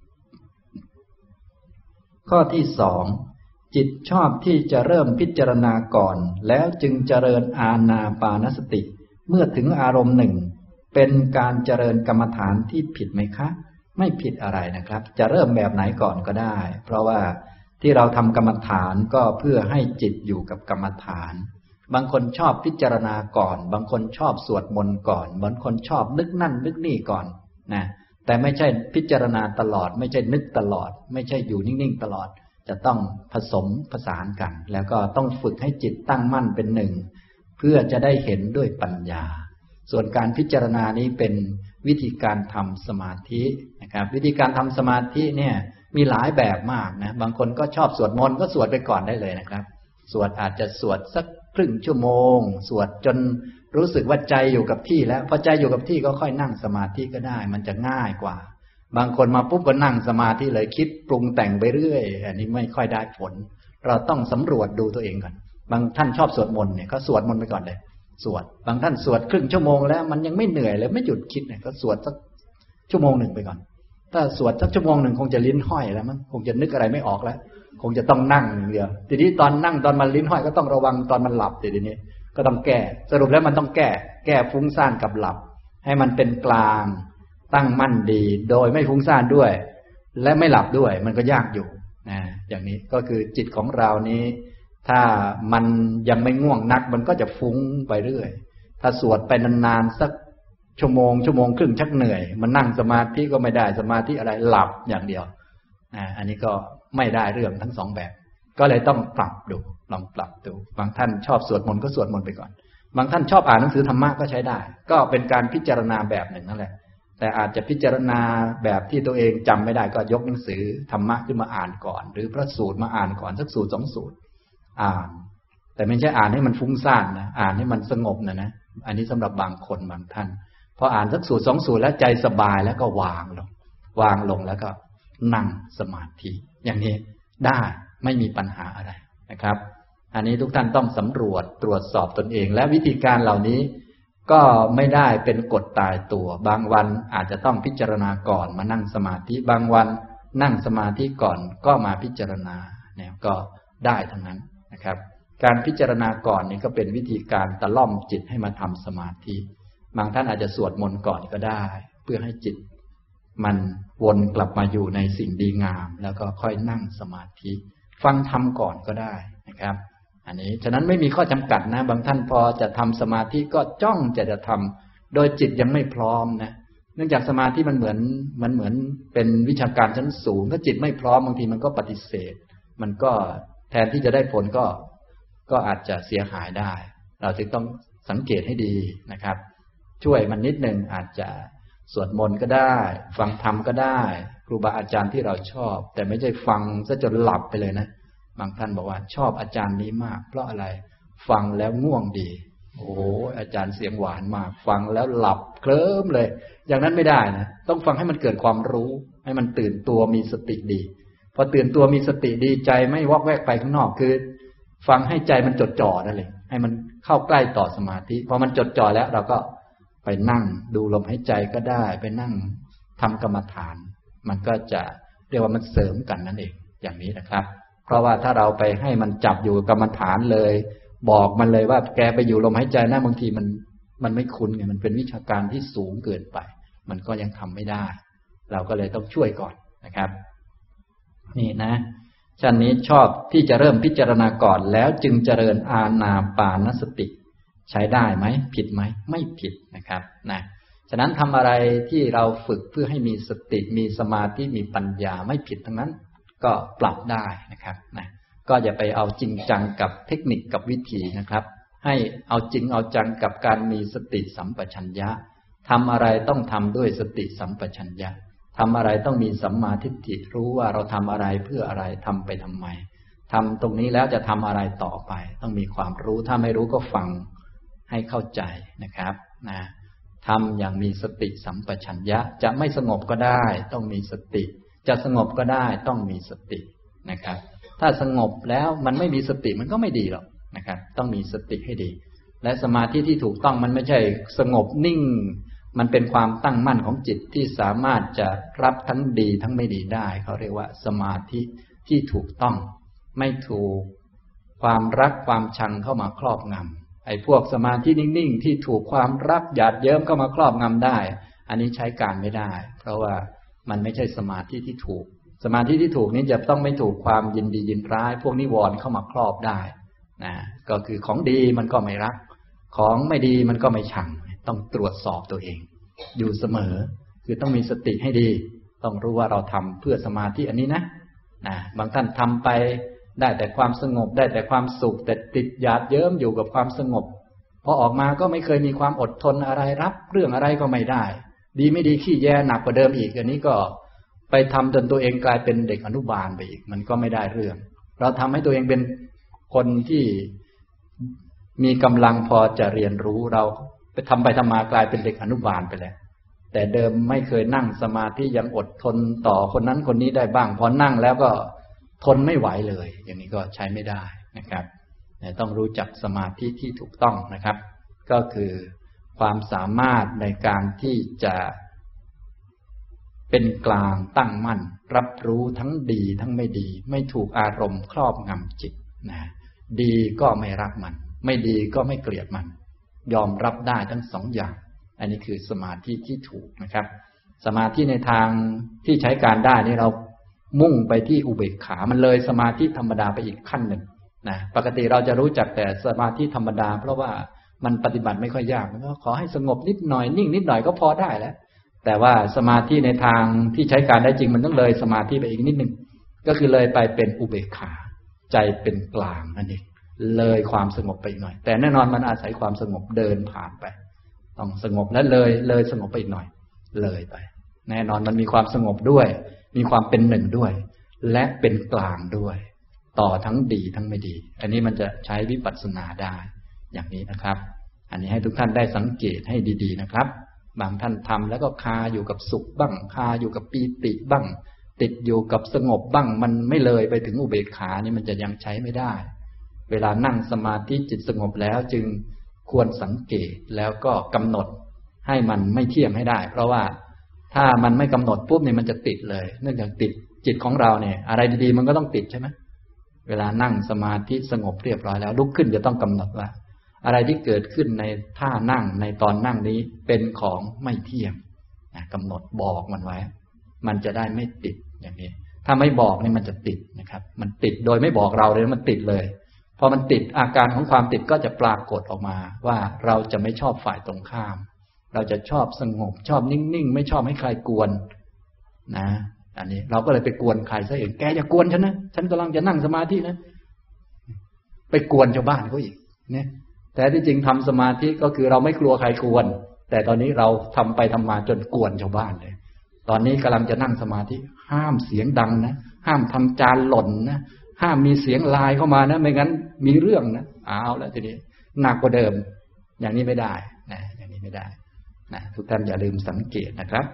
[SPEAKER 1] ข้อที่สองจิตชอบที่จะเริ่มพิจารณาก่อนแล้วจึงเจริญอานาปานสติเมื่อถึงอารมณ์หนึ่งเป็นการเจริญกรรมฐานที่ผิดไหมคะไม่ผิดอะไรนะครับจะเริ่มแบบไหนก่อนก็ได้เพราะว่าที่เราทำกรรมฐานก็เพื่อให้จิตอยู่กับกรรมฐานบางคนชอบพิจารณาก่อนบางคนชอบสวดมนต์ก่อนบางคนชอบนึกนั่นนึกนี่ก่อนนะแต่ไม่ใช่พิจารณาตลอดไม่ใช่นึกตลอดไม่ใช่อยู่นิ่งๆตลอดจะต้องผสมผสานกันแล้วก็ต้องฝึกให้จิตตั้งมั่นเป็นหนึ่งเพื่อจะได้เห็นด้วยปัญญาส่วนการพิจารณานี้เป็นวิธีการทำสมาธินะครับวิธีการทำสมาธิเนี่ยมีหลายแบบมากนะบางคนก็ชอบสวดมนต์ก็สวดไปก่อนได้เลยนะครับสวดอาจจะสวดสักครึ่งชั่วโมงสวดจนรู้สึกว่าใจอยู่กับที่แล้วพอใจอยู่กับที่ก็ค่อยนั่งสมาธิก็ได้มันจะง่ายกว่าบางคนมาปุ๊บก็นั่งสมาธิเลยคิดปรุงแต่งไปเรื่อยอันนี้ไม่ค่อยได้ผลเราต้องสำรวจดูตัวเองก่อนบางท่านชอบสวดมนต์เนี่ยก็สวดมนต์ไปก่อนเลยสวดบางท่านสวดครึ่งชั่วโมงแล้วมันยังไม่เหนื่อยเลยไม่หยุดคิดเนี่ยก็สวดสักชั่วโมงหนึ่งไปก่อนถ้าสวดสักชั่วโมงหนึ่งคงจะลิ้นห้อยแล้วมั้งคงจะนึกอะไรไม่ออกแล้วคงจะต้องนั่งอย่างเดียวทีนี้ตอนนั่งตอนมันลิ้นห้อยก็ต้องระวังตอนมันหลับทีนี้ก็ต้องแก้สรุปแล้วมันต้องแก้แก้ฟุ้งซ่านกับหลับให้มันเป็นกลางตั้งมั่นดีโดยไม่ฟุ้งซ่านด้วยและไม่หลับด้วยมันก็ยากอยู่นะอย่างนี้ก็คือจิตของเรานี้ถ้ามันยังไม่ง่วงนักมันก็จะฟุ้งไปเรื่อยถ้าสวดไปนานๆสักชั่วโมงชั่วโมงครึ่งชักเหนื่อยมันนั่งสมาธิก็ไม่ได้สมาธิอะไรหลับอย่างเดียวอ่าอันนี้ก็ไม่ได้เรื่องทั้งสองแบบก็เลยต้องปรับดูลองปรับดูบางท่านชอบสวดมนต์ก็สวดมนต์ไปก่อนบางท่านชอบอ่านหนังสือธรรมะก็ใช้ได้ก็เป็นการพิจารณาแบบหนึ่งนั่นแหละแต่อาจจะพิจารณาแบบที่ตัวเองจำไม่ได้ก็ยกหนังสือธรรมะขึ้นมาอ่านก่อนหรือพระสูตรมาอ่านก่อนสักสูตรสองสูตรอ่านแต่ไม่ใช่อ่านให้มันฟุ้งซ่านนะอ่านให้มันสงบนะนะอันนี้สำหรับบางคนบางท่านพออ่านสักสูตรสองสูตรแล้วใจสบายแล้วก็วางลงวางลงแล้วก็นั่งสมาธิอย่างนี้ได้ไม่มีปัญหาอะไรนะครับอันนี้ทุกท่านต้องสำรวจตรวจสอบตนเองและวิธีการเหล่านี้ก็ไม่ได้เป็นกฎตายตัวบางวันอาจจะต้องพิจารณาก่อนมานั่งสมาธิบางวันนั่งสมาธิก่อนก็มาพิจารณาเนี่ยก็ได้ทั้งนั้นนะครับการพิจารณาก่อนนี่ก็เป็นวิธีการตะล่อมจิตให้มาทำสมาธิบางท่านอาจจะสวดมนต์ก่อนก็ได้เพื่อให้จิตมันวนกลับมาอยู่ในสิ่งดีงามแล้วก็ค่อยนั่งสมาธิฟังธรรมก่อนก็ได้นะครับอันนี้ฉะนั้นไม่มีข้อจำกัดนะบางท่านพอจะทำสมาธิก็จ้องจะจะทำโดยจิตยังไม่พร้อมนะเนื่องจากสมาธิมันเหมือนมันเหมือนเป็นวิชาการชั้นสูงถ้าจิตไม่พร้อมบางทีมันก็ปฏิเสธมันก็แทนที่จะได้ผลก็ก็อาจจะเสียหายได้เราจึงต้องสังเกตให้ดีนะครับช่วยมันนิดนึงอาจจะสวดมนต์ก็ได้ฟังธรรมก็ได้ครูบาอาจารย์ที่เราชอบแต่ไม่ใช่ฟังซะจนหลับไปเลยนะบางท่านบอกว่าชอบอาจารย์นี้มากเพราะอะไรฟังแล้วง่วงดีโอ้อาจารย์เสียงหวานมากฟังแล้วหลับเคลิ้มเลยอย่างนั้นไม่ได้นะต้องฟังให้มันเกิดความรู้ให้มันตื่นตัวมีสติดีพอตื่นตัวมีสติดีใจไม่วอกแวกไปข้างนอกคือฟังให้ใจมันจดจ่อนั่นเองให้มันเข้าใกล้ต่อสมาธิพอมันจดจ่อแล้วเราก็ไปนั่งดูลมหายใจก็ได้ไปนั่งทำกรรมฐานมันก็จะเรียกว่ามันเสริมกันนั่นเองอย่างนี้นะครับเพราะว่าถ้าเราไปให้มันจับอยู่กรรมฐานเลยบอกมันเลยว่าแกไปอยู่ลมหายใจนะบางทีมันมันไม่คุ้นไงมันเป็นวิชาการที่สูงเกินไปมันก็ยังทำไม่ได้เราก็เลยต้องช่วยก่อนนะครับนี่นะชั้นนี้ชอบที่จะเริ่มพิจารณาก่อนแล้วจึงเจริญอานาปานสติใช้ได้ไหมผิดไหมไม่ผิดนะครับนะฉะนั้นทำอะไรที่เราฝึกเพื่อให้มีสติมีสมาธิมีปัญญาไม่ผิดทั้งนั้นก็ปรับได้นะครับนะก็อย่าไปเอาจริงจังกับเทคนิคกับวิธีนะครับให้เอาจริงเอาจังกับการมีสติสัมปชัญญะทำอะไรต้องทำด้วยสติสัมปชัญญะทำอะไรต้องมีสัมมาทิฏฐิรู้ว่าเราทำอะไรเพื่ออะไรทำไปทำไมทำตรงนี้แล้วจะทำอะไรต่อไปต้องมีความรู้ถ้าไม่รู้ก็ฟังให้เข้าใจนะครับนะทำอย่างมีสติสัมปชัญญะจะไม่สงบก็ได้ต้องมีสติจะสงบก็ได้ต้องมีสตินะครับถ้าสงบแล้วมันไม่มีสติมันก็ไม่ดีหรอกนะครับต้องมีสติให้ดีและสมาธิที่ถูกต้องมันไม่ใช่สงบนิ่งมันเป็นความตั้งมั่นของจิตที่สามารถจะรับทั้งดีทั้งไม่ดีได้เขาเรียกว่าสมาธิที่ถูกต้องไม่ถูกความรักความชังเข้ามาครอบงำไอ้พวกสมาธินิ่งๆที่ถูกความรักหยาดเยิ้มเข้ามาครอบงำได้อันนี้ใช้การไม่ได้เพราะว่ามันไม่ใช่สมาธิที่ถูกสมาธิที่ถูกนี้จะต้องไม่ถูกความยินดียินร้ายพวกนิวรณ์เข้ามาครอบได้นะก็คือของดีมันก็ไม่รักของไม่ดีมันก็ไม่ชังต้องตรวจสอบตัวเองอยู่เสมอคือต้องมีสติให้ดีต้องรู้ว่าเราทำเพื่อสมาธิอันนี้นะนะบางท่านทำไปได้แต่ความสงบได้แต่ความสุขแต่ติดหยาดเยิ้มอยู่กับความสงบพอออกมาก็ไม่เคยมีความอดทนอะไรรับเรื่องอะไรก็ไม่ได้ดีไม่ดีขี้แย่หนักกว่าเดิมอีกอันนี้ก็ไปทำจนตัวเองกลายเป็นเด็กอนุบาลไปอีกมันก็ไม่ได้เรื่องเราทำให้ตัวเองเป็นคนที่มีกำลังพอจะเรียนรู้เราไปทำไปทำมากลายเป็นเด็กอนุบาลไปแล้วแต่เดิมไม่เคยนั่งสมาธิยังอดทนต่อคนนั้นคนนี้ได้บ้างพอนั่งแล้วก็ทนไม่ไหวเลยอย่างนี้ก็ใช้ไม่ได้นะครับต้องรู้จักสมาธิที่ถูกต้องนะครับก็คือความสามารถในการที่จะเป็นกลางตั้งมั่นรับรู้ทั้งดีทั้งไม่ดีไม่ถูกอารมณ์ครอบงำจิตนะดีก็ไม่รักมันไม่ดีก็ไม่เกลียดมันยอมรับได้ทั้งสองอย่างอันนี้คือสมาธิที่ถูกนะครับสมาธิในทางที่ใช้การได้นี่เรามุ่งไปที่อุเบกขามันเลยสมาธิธรรมดาไปอีกขั้นหนึ่งนะปกติเราจะรู้จักแต่สมาธิธรรมดาเพราะว่ามันปฏิบัติไม่ค่อยยากก็ขอให้สงบนิดหน่อยนิ่งนิดหน่อยก็พอได้แล้วแต่ว่าสมาธิในทางที่ใช้การได้จริงมันต้องเลยสมาธิไปอีกนิดหนึ่งก็คือเลยไปเป็นอุเบกขาใจเป็นกลางนั่นเองเลยความสงบไปอีกหน่อยแต่แน่นอนมันอาศัยความสงบเดินผ่านไปต้องสงบแล้วเลยเลยสงบไปอีกหน่อยเลยไปแน่นอนมันมีความสงบด้วยมีความเป็นหนึ่งด้วยและเป็นกลางด้วยต่อทั้งดีทั้งไม่ดีอันนี้มันจะใช้วิปัสสนาได้อย่างนี้นะครับอันนี้ให้ทุกท่านได้สังเกตให้ดีๆนะครับบางท่านทำแล้วก็คาอยู่กับสุขบ้างคาอยู่กับปีติบ้างติดอยู่กับสงบบ้างมันไม่เลยไปถึงอุเบกขานี่มันจะยังใช้ไม่ได้เวลานั่งสมาธิจิตสงบแล้วจึงควรสังเกตแล้วก็กำหนดให้มันไม่เที่ยงให้ได้เพราะว่าถ้ามันไม่กำหนดปุ๊บเนี่ยมันจะติดเลยเนื่องจากติดจิตของเราเนี่ยอะไรดีๆมันก็ต้องติดใช่ไหมเวลานั่งสมาธิสงบเรียบร้อยแล้วลุกขึ้นจะต้องกำหนดว่าอะไรที่เกิดขึ้นในท่านั่งในตอนนั่งนี้เป็นของไม่เที่ยงนะกำหนดบอกมันไว้มันจะได้ไม่ติดอย่างนี้ถ้าไม่บอกนี่มันจะติดนะครับมันติดโดยไม่บอกเราเลยมันติดเลยพอมันติดอาการของความติดก็จะปรากฏออกมาว่าเราจะไม่ชอบฝ่ายตรงข้ามเราจะชอบสงบชอบนิ่งๆไม่ชอบให้ใครกวนนะอันนี้เราก็เลยไปกวนใครซะเองแกอย่ากวนฉันนะฉันกำลังจะนั่งสมาธินะไปกวนชาวบ้านเขาอีกเนี่ยแต่ที่จริงทำสมาธิก็คือเราไม่กลัวใครกวนแต่ตอนนี้เราทำไปทำมาจนกวนชาวบ้านเลยตอนนี้กำลังจะนั่งสมาธิห้ามเสียงดังนะห้ามทำจานหล่นนะห้ามมีเสียงลายเข้ามานะไม่งั้นมีเรื่องนะเอาแล้วทีนี้หนักกว่าเดิมอย่างนี้ไม่ได้นะอย่างนี้ไม่ได้นะทุกท่านอย่าลืมสังเกตนะครับ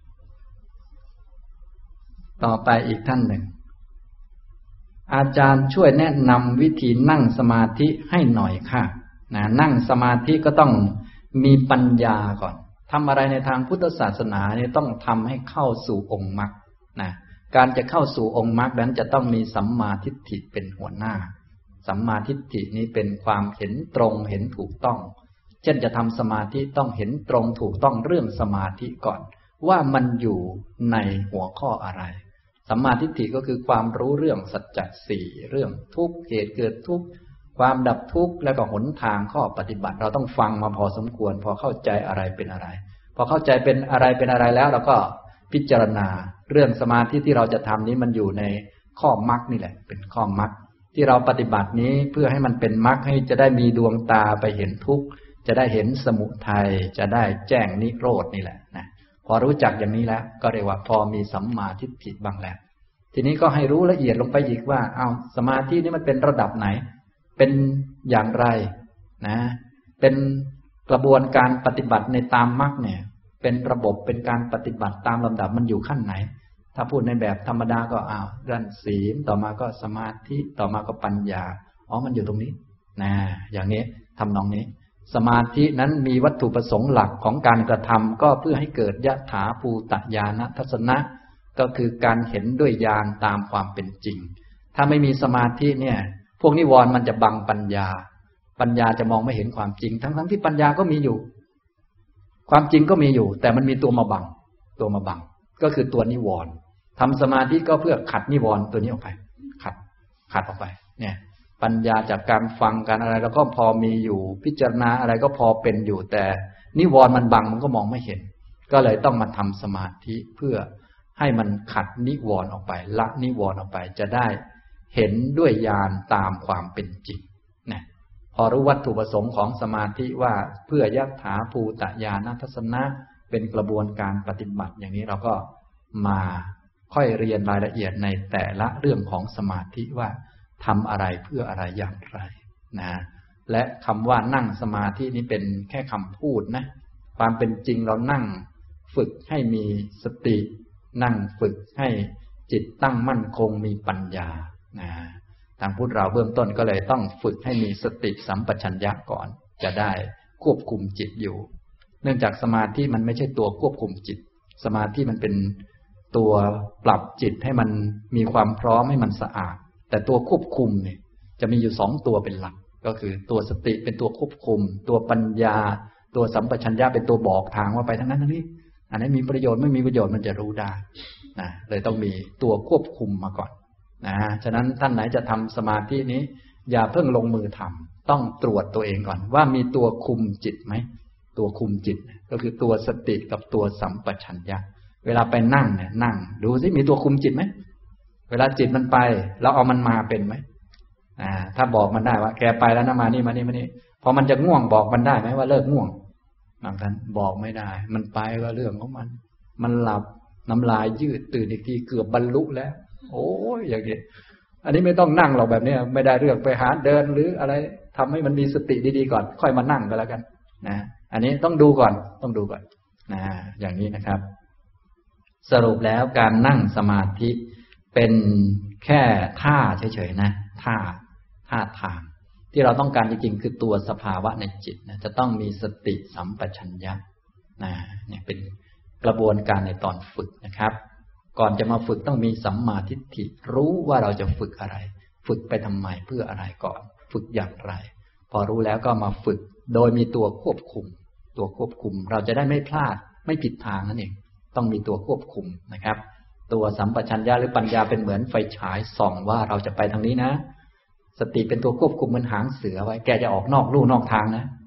[SPEAKER 1] ต่อไปอีกท่านหนึ่งอาจารย์ช่วยแนะนำวิธีนั่งสมาธิให้หน่อยค่ะนะนั่งสมาธิก็ต้องมีปัญญาก่อนทำอะไรในทางพุทธศาสนาเนี่ยต้องทำให้เข้าสู่องค์มรรคนะการจะเข้าสู่องค์มรรคนั้นจะต้องมีสัมมาทิฏฐิเป็นหัวหน้าสัมมาทิฏฐินี้เป็นความเห็นตรงเห็นถูกต้องเช่นจะทำสมาธิต้องเห็นตรงถูกต้องเรื่องสมาธิก่อนว่ามันอยู่ในหัวข้ออะไรสัมมาทิฏฐิก็คือความรู้เรื่องสัจจะสี่เรื่องทุกข์เหตุเกิดทุกข์ความดับทุกข์แล้วก็หนทางข้อปฏิบัติเราต้องฟังมาพอสมควรพอเข้าใจอะไรเป็นอะไรพอเข้าใจเป็นอะไรเป็นอะไรแล้วเราก็พิจารณาเรื่องสมาธิที่เราจะทำนี้มันอยู่ในข้อมรรคนี่แหละเป็นข้อมรรคที่เราปฏิบัตินี้เพื่อให้มันเป็นมรรคให้จะได้มีดวงตาไปเห็นทุกข์จะได้เห็นสมุทัยจะได้แจ้งนิโรธนี่แหละนะพอรู้จักอย่างนี้แล้วก็เรียกว่าพอมีสัมมาทิฏฐิบ้างแล้วทีนี้ก็ให้รู้ละเอียดลงไปอีกว่าเอาสมาธินี่มันเป็นระดับไหนเป็นอย่างไรนะเป็นกระบวนการปฏิบัติในตามมรรคเนี่ยเป็นระบบเป็นการปฏิบัติตามลำดับมันอยู่ขั้นไหนถ้าพูดในแบบธรรมดาก็อ้าวด้านศีลต่อมาก็สมาธิต่อมาก็ปัญญาอ๋อมันอยู่ตรงนี้นะอย่างนี้ทำนองนี้สมาธินั้นมีวัตถุประสงค์หลักของการกระทำก็เพื่อให้เกิดยถาภูตญาณทัศนะก็คือการเห็นด้วยญาณตามความเป็นจริงถ้าไม่มีสมาธิเนี่ยพวกนิวรณ์มันจะบังปัญญาปัญญาจะมองไม่เห็นความจริงทั้งๆที่ปัญญาก็มีอยู่ความจริงก็มีอยู่แต่มันมีตัวมาบังตัวมาบังก็คือตัวนิวรณ์ทำสมาธิก็เพื่อขัดนิวรณ์ตัวนี้ออกไปขัดขัดออกไปเนี่ยปัญญาจากการฟังการอะไรแล้วก็พอมีอยู่พิจารณาอะไรก็พอเป็นอยู่แต่นิวรณ์มันบังมันก็มองไม่เห็นก็เลยต้องมาทำสมาธิเพื่อให้มันขัดนิวรณ์ออกไปละนิวรณ์ออกไปจะได้เห็นด้วยญาณตามความเป็นจริงนะพอรู้วัตถุประสงค์ของสมาธิว่าเพื่อยัตถาภูตญาณทัศนะเป็นกระบวนการปฏิบัติอย่างนี้เราก็มาค่อยเรียนรายละเอียดในแต่ละเรื่องของสมาธิว่าทำอะไรเพื่ออะไรอย่างไรนะและคำว่านั่งสมาธินี้เป็นแค่คำพูดนะความเป็นจริงเรานั่งฝึกให้มีสตินั่งฝึกให้จิตตั้งมั่นคงมีปัญญานะทางพุทธเราเบื้องต้นก็เลยต้องฝึกให้มีสติสัมปชัญญะก่อนจะได้ควบคุมจิตอยู่เนื่องจากสมาธิมันไม่ใช่ตัวควบคุมจิตสมาธิมันเป็นตัวปรับจิตให้มันมีความพร้อมให้มันสะอาดแต่ตัวควบคุมเนี่ยจะมีอยู่สองตัวเป็นหลักก็คือตัวสติเป็นตัวควบคุมตัวปัญญาตัวสัมปชัญญะเป็นตัวบอกทางว่าไปทางนั้นทางนี้อันนี้มีประโยชน์ไม่มีประโยชน์มันจะรู้ได้นะเลยต้องมีตัวควบคุมมาก่อนนะฉะนั้นท่านไหนจะทำสมาธินี้อย่าเพิ่งลงมือทำต้องตรวจตัวเองก่อนว่ามีตัวคุมจิตไหมตัวคุมจิตก็คือตัวสติกับตัวสัมปชัญญะเวลาไปนั่งเนี่ยนั่งดูสิมีตัวคุมจิตไหมเวลาจิตมันไปเราเอามันมาเป็นไหมอ่าถ้าบอกมันได้ว่าแกไปแล้วนะมานี่มานี่มานี่พอมันจะง่วงบอกมันได้ไหมว่าเลิกง่วงบางท่านบอกไม่ได้มันไปก็เรื่องของมันมันหลับน้ำลายยืดตื่นอีกทีเกือบบรรลุแล้วโอ้ยอย่างนี้อันนี้ไม่ต้องนั่งหรอกแบบนี้ไม่ได้เรื่องไปหาเดินหรืออะไรทำให้มันมีสติดีๆก่อนค่อยมานั่งก็แล้วกันนะอันนี้ต้องดูก่อนต้องดูก่อนนะอย่างนี้นะครับสรุปแล้วการนั่งสมาธิเป็นแค่ท่าเฉยๆนะท่าท่าทางที่เราต้องการจริงๆคือตัวสภาวะในจิตนะจะต้องมีสติสัมปชัญญะนะเนี่ยเป็นกระบวนการในตอนฝึกนะครับก่อนจะมาฝึกต้องมีสัมมาทิฏฐิรู้ว่าเราจะฝึกอะไรฝึกไปทำไมเพื่ออะไรก่อนฝึกอย่างไรพอรู้แล้วก็มาฝึกโดยมีตัวควบคุมตัวควบคุมเราจะได้ไม่พลาดไม่ผิดทางนั่นเองต้องมีตัวควบคุมนะครับตัวสัมปชัญญะหรือปัญญาเป็นเหมือนไฟฉายส่องว่าเราจะไปทางนี้นะสติเป็นตัวควบคุมเหมือนหางเสือไว้แกจะออกนอกลู่นอกทางนะ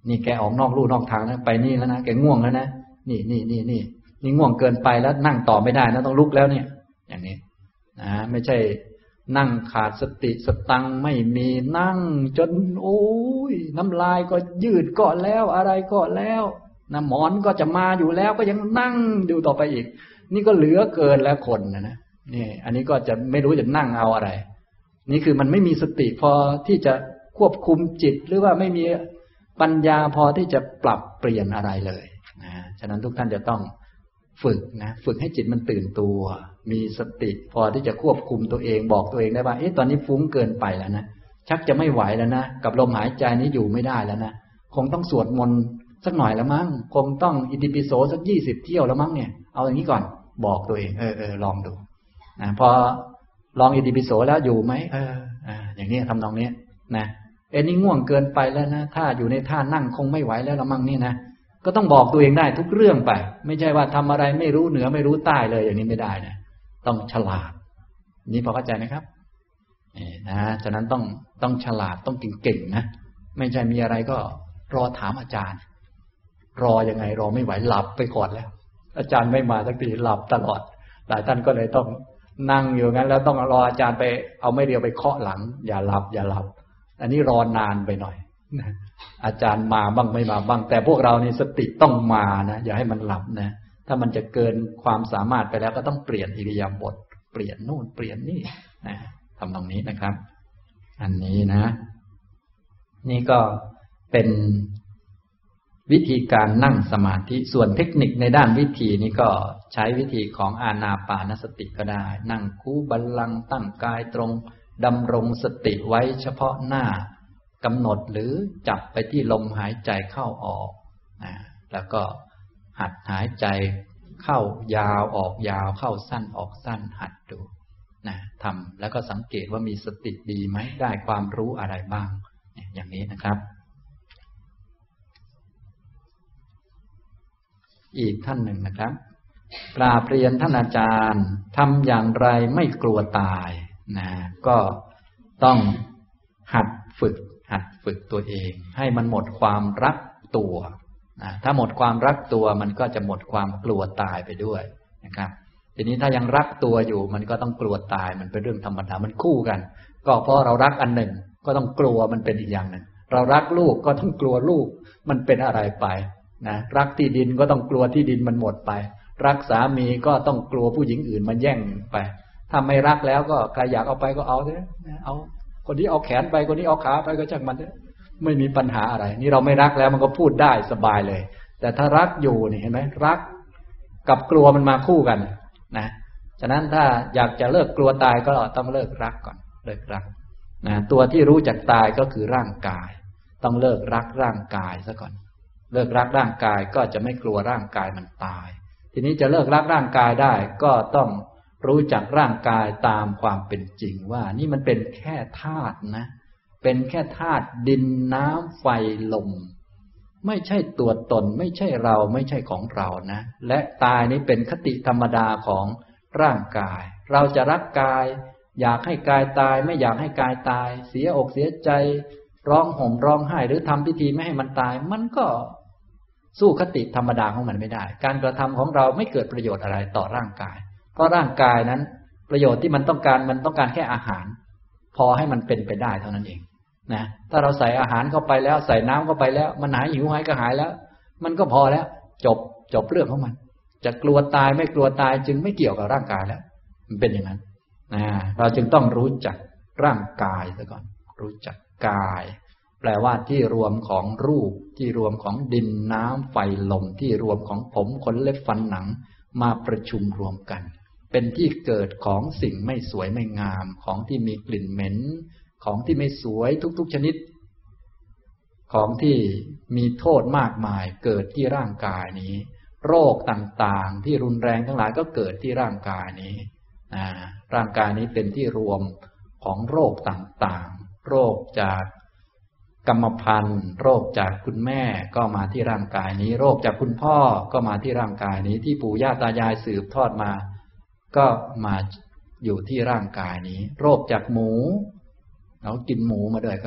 [SPEAKER 1] นี่แกออกนอกลู่นอกทางแล้วไปนี่แล้วนะแกง่วงแล้วนะนี่นี่นี่นี่นี่ง่วงเกินไปแล้วนั่งต่อไม่ได้นะต้องลุกแล้วเนี่ยอย่างนี้นะไม่ใช่นั่งขาดสติสตังไม่มีนั่งจนโอ้ยน้ำลายก็ยืดก็แล้วอะไรก็แล้วนะหมอนก็จะมาอยู่แล้วก็ยังนั่งอยู่ต่อไปอีกนี่ก็เหลือเกินแล้วคนนะนะนี่อันนี้ก็จะไม่รู้จะนั่งเอาอะไรนี่คือมันไม่มีสติพอที่จะควบคุมจิตหรือว่าไม่มีปัญญาพอที่จะปรับเปลี่ยนอะไรเลยนะฉะนั้นทุกท่านจะต้องฝึกนะฝึกให้จิตมันตื่นตัวมีสติพอที่จะควบคุมตัวเองบอกตัวเองได้ว่าเอ๊ะตอนนี้ฟุ้งเกินไปแล้วนะชักจะไม่ไหวแล้วนะกับลมหายใจนี้อยู่ไม่ได้แล้วนะคงต้องสวดมนต์สักหน่อยแล้วมั้งคงต้องอิติปิโสสักยี่สิบเที่ยวแล้วมั้งเนี่ยเอาอย่างนี้ก่อนบอกตัวเองเออเออลองดูนะพอลองอิติปิโสแล้วอยู่ไหมเอออ่าอย่างนี้ทำตรงนี้นะเอ็นี่ง่วงเกินไปแล้วนะถ้าอยู่ในท่านั่งคงไม่ไหวแล้วละมั้งนี่นะก็ต้องบอกตัวเองได้ทุกเรื่องไปไม่ใช่ว่าทำอะไรไม่รู้เหนือไม่รู้ใต้เลยอย่างนี้ไม่ได้นะต้องฉลาดนี่พอเข้าใจนะครับนี่นะฉะนั้นต้องต้องฉลาดต้องเก่งๆนะไม่ใช่มีอะไรก็รอถามอาจารย์รอยังไงรอไม่ไหวหลับไปก่อนแล้วอาจารย์ไม่มาสักทีหลับตลอดหลายท่านก็เลยต้องนั่งอยู่งั้นแล้วต้องรออาจารย์ไปเอาไม้เรียวไปเคาะหลังอย่าหลับอย่าหลับอันนี้รอนานไปหน่อยอาจารย์มาบ้างไม่มาบ้างแต่พวกเรานี่สติต้องมานะอย่าให้มันหลับนะถ้ามันจะเกินความสามารถไปแล้วก็ต้องเปลี่ยนอิริยาบถเปลี่ยนนู่นเปลี่ยนนี่นะทำตรงนี้นะครับอันนี้นะนี่ก็เป็นวิธีการนั่งสมาธิส่วนเทคนิคในด้านวิธีนี้ก็ใช้วิธีของอานาปานสติก็ได้นั่งคูบัลลังก์ตั้งกายตรงดำรงสติไว้เฉพาะหน้ากำหนดหรือจับไปที่ลมหายใจเข้าออกนะแล้วก็หัดหายใจเข้ายาวออกยาวเข้าสั้นออกสั้นหัดดูนะทำแล้วก็สังเกตว่ามีสติดีไหมได้ความรู้อะไรบ้างอย่างนี้นะครับอีกท่านหนึ่งนะครับกราบเรียนท่านอาจารย์ทำอย่างไรไม่กลัวตายนะก็ต้องหัดฝึกหัดฝึกตัวเองให้มันหมดความรักตัวนะถ้าหมดความรักตัวมันก็จะหมดความกลัวตายไปด้วยนะครับทีนี้ถ้ายังรักตัวอยู่มันก็ต้องกลัวตายมันเป็นเรื่องธรรมดามันคู่กันก็เพราะเรารักอันหนึ่งก็ต้องกลัวมันเป็นอีกอย่างหนึ่งเรารักลูกก็ต้องกลัวลูกมันเป็นอะไรไปนะรักที่ดินก็ต้องกลัวที่ดินมันหมดไปรักสามีก็ต้องกลัวผู้หญิงอื่นมันแย่งไปถ้าไม่รักแล้วก็ใครอยากเอาไปก็เอาเถอะเอาคนนี้เอาแขนไปคนนี้เอาขาไปก็ช่างมันเถอะไม่มีปัญหาอะไรนี่เราไม่รักแล้วมันก็พูดได้สบายเลยแต่ถ้ารักอยู่นี่เห็นไหมรักกับกลัวมันมาคู่กันนะฉะนั้นถ้าอยากจะเลิกกลัวตายก็ต้องเลิกรักก่อนเลิกรักนะตัวที่รู้จักตายก็คือร่างกายต้องเลิกรักร่างกายซะก่อนเลิกรักร่างกายก็จะไม่กลัวร่างกายมันตายทีนี้จะเลิกรักร่างกายได้ก็ต้องรู้จักร่างกายตามความเป็นจริงว่านี่มันเป็นแค่ธาตุนะเป็นแค่ธาตุดินน้ำไฟลมไม่ใช่ตัวตนไม่ใช่เราไม่ใช่ของเรานะและตายนี้เป็นคติธรรมดาของร่างกายเราจะรักกายอยากให้กายตายไม่อยากให้กายตายเสียอกเสียใจร้องห่มร้องไห้หรือทำพิธีไม่ให้มันตายมันก็สู้คติธรรมดาของมันไม่ได้การกระทำของเราไม่เกิดประโยชน์อะไรต่อร่างกายเพราะร่างกายนั้นประโยชน์ที่มันต้องการมันต้องการแค่อาหารพอให้มันเป็นไปได้เท่านั้นเองนะถ้าเราใส่อาหารเข้าไปแล้วใส่น้ำเข้าไปแล้วมันหายหิวหายกระหายแล้วมันก็พอแล้วจบจบเรื่องของมันจะกลัวตายไม่กลัวตายจึงไม่เกี่ยวกับร่างกายแล้วมันเป็นอย่างนั้นนะเราจึงต้องรู้จักร่างกายซะก่อนรู้จักกายแปลว่าที่รวมของรูปที่รวมของดินน้ำไฟลมที่รวมของผมขนเล็บฟันหนังมาประชุมรวมกันเป็นที่เกิดของสิ่งไม่สวยไม่งามของที่มีกลิ่นเหม็นของที่ไม่สวยทุกๆชนิดของที่มีโทษมากมายเกิดที่ร่างกายนี้โรคต่างๆที่รุนแรงทั้งหลายก็เกิดที่ร่างกายนี้ร่างกายนี้เป็นที่รวมของโรคต่างๆโรคจากกรรมพันธุ์โรคจากคุณแม่ก็มาที่ร่างกายนี้โรคจากคุณพ่อก็มาที่ร่างกายนี้ที่ปู่ย่าตายายสืบทอดมาก็มาอยู่ที่ร่างกายนี้โรคจากหมูเรากินหมูมาด้วยก็